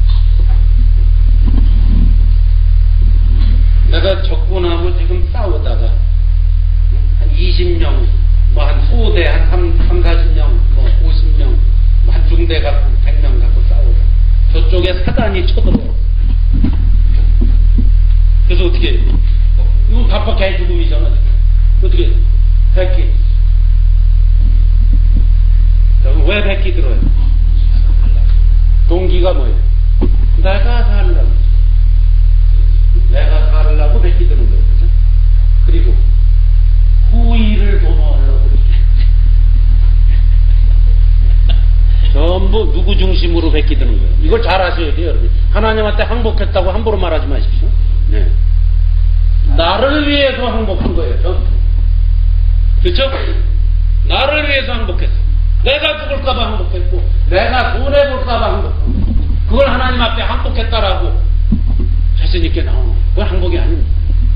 내가 적군하고 지금 싸우다가 한 이십 명, 뭐 한 소대 한 삼, 사십 명, 뭐 오십 명, 뭐 한 중대 갖고 백 명 갖고 싸우다 저쪽에 사단이 쳐들어와. 그래서 어떻게 해? 이건 바빠 개죽음이잖아. 어떻게 해? 백기. 왜 백기 들어요? 동기가 뭐예요? 내가 살려고. 내가 살려고 백기 드는 거예요. 그죠? 그리고 후의를 도모하려고. 전부 누구 중심으로 백기 드는 거예요. 이걸 잘 아셔야 돼요, 여러분. 하나님한테 항복했다고 함부로 말하지 마십시오. 네. 나를 위해서 항복한 거예요, 전부. 그렇죠? 나를 위해서 항복했어. 내가 죽을까봐 항복했고, 내가 손해볼까봐 항복했고, 그걸 하나님 앞에 항복했다라고 자신있게 나오는 거예요. 그건 항복이 아닙니다.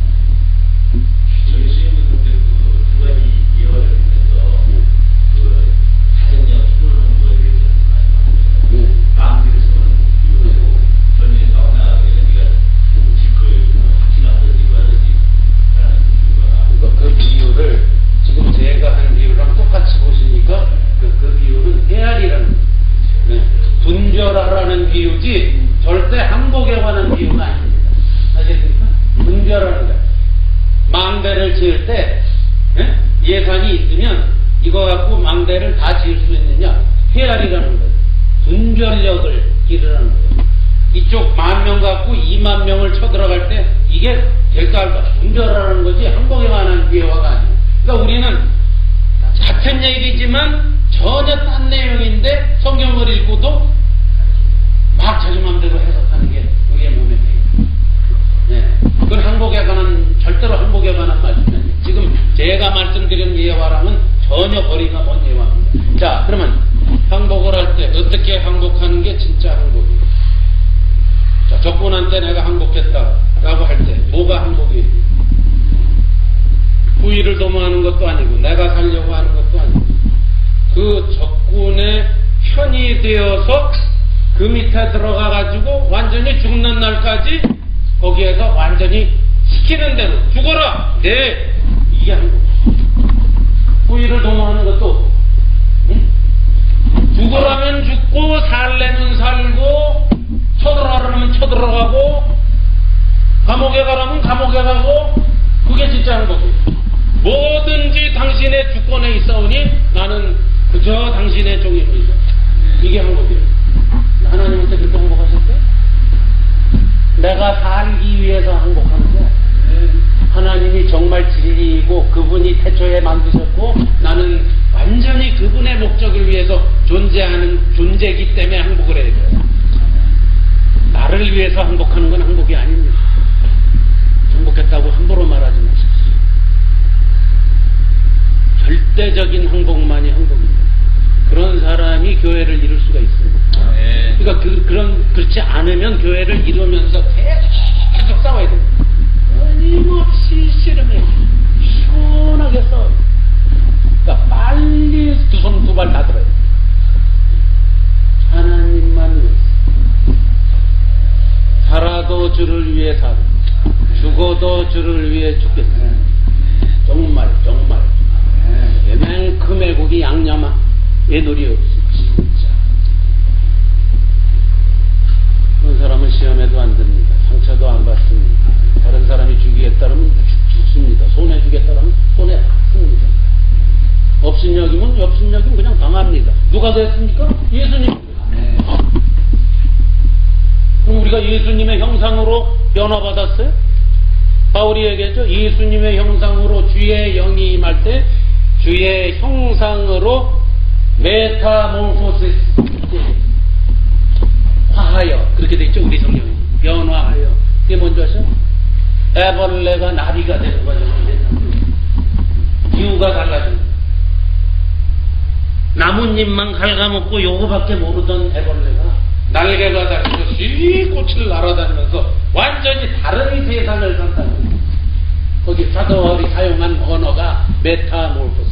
저희 수행도 근데 그 두 가지 예화를 보면서 그 사정력 풀어놓은 거에 대해서 말씀하시면서 마음대로 서는 비유하고 전에 싸워나가게 네가 지커에 확신 앞서지고 하듯이 하나님 비유가 그 비유를 지금 제가 한 비유랑 똑같이 보시니까 그, 그 비유는 헤아리라는 거예요. 네. 분별하라는 비유지 절대 항복에 관한 비유가 아닙니다. 아시겠습니까? 분별하는 거예요. 망대를 지을 때 예? 예산이 있으면 이거 갖고 망대를 다 지을 수 있느냐 헤아리라는 거예요. 분별력을 기르라는 거예요. 이쪽 만 명 갖고 이만 명을 쳐들어갈 때 이게 될까 할까 분별하라는 거지 항복에 관한 비유가 아니에요. 그러니까 우리는 같은 얘기지만 전혀 딴 내용인데 성경을 읽고도 막 자기 마음대로 해석하는 게 우리의 몸에 배요. 네. 그건 항복에 관한, 절대로 항복에 관한 말씀이 아니에요. 지금 제가 말씀드린 예화랑은 전혀 거리가 먼 예화입니다. 자, 그러면 항복을 할 때 어떻게 항복하는 게 진짜 항복이에요? 자, 적군한테 내가 항복했다라고 할 때 뭐가 항복이에요? 후의를 도모하는 것도 아니고 내가 살려고 하는 것도 아니고 그 적군의 편이 되어서 그 밑에 들어가 가지고 완전히 죽는 날까지 거기에서 완전히 시키는 대로 죽어라! 네! 이게 항복. 후의를 도모하는 것도 응? 죽으라면 죽고 살려면 살고 쳐들어가라면 쳐들어가고 감옥에 가라면 감옥에 가고 그게 진짜 항복이에요. 뭐든지 당신의 주권에 있사오니 나는 그저 당신의 종입니다. 이게 항복이에요. 하나님한테 그렇게 항복하셨어요? 내가 살기 위해서 항복하는 거야. 하나님이 정말 진리이고 그분이 태초에 만드셨고 나는 완전히 그분의 목적을 위해서 존재하는 존재이기 때문에 항복을 해야 돼요. 나를 위해서 항복하는 건 항복이 아닙니다. 행복했다고 함부로 말하지 마십시오. 절대적인 행복만이 행복입니다. 그런 사람이 교회를 이룰 수가 있습니다. 네. 그러니까 그, 그런 그렇지 않으면 교회를 이루면서 계속 싸워야 됩니다. 끊임없이 씨름해 시원하게 싸워. 그러니까 빨리 두 손 두 발 다 들어요. 하나님만 위해서. 살아도 주를 위해 살고 죽어도 주를 위해 죽겠어요. 정말 정말 맨큼의 고기 양념아 애놀이 없어. 진짜 그런 사람은 시험에도 안 듭니다. 상처도 안 받습니다. 다른 사람이 죽이겠다면 죽습니다. 손해주겠다면 손해 받습니다. 업신여기면 업신여기면 그냥 당합니다. 누가 됐습니까? 예수님. 그럼 우리가 예수님의 형상으로 변화받았어요? 바울이 얘기했죠. 예수님의 형상으로 주의 영이 임할 때 주의 형상으로 메타몰포시스 화하여 그렇게 돼 있죠. 우리 성경에 변화하여. 그게 뭔지 아세요? 애벌레가 나비가 되는 거죠. 이유가 달라진 거예요. 나뭇잎만 갉아먹고 요거밖에 모르던 애벌레가 날개가 달려서 씩 꽃을 날아다니면서 완전히 다른 세상을 산다는 거예요. 거기 사도월이 사용한 언어가 메타몰포스.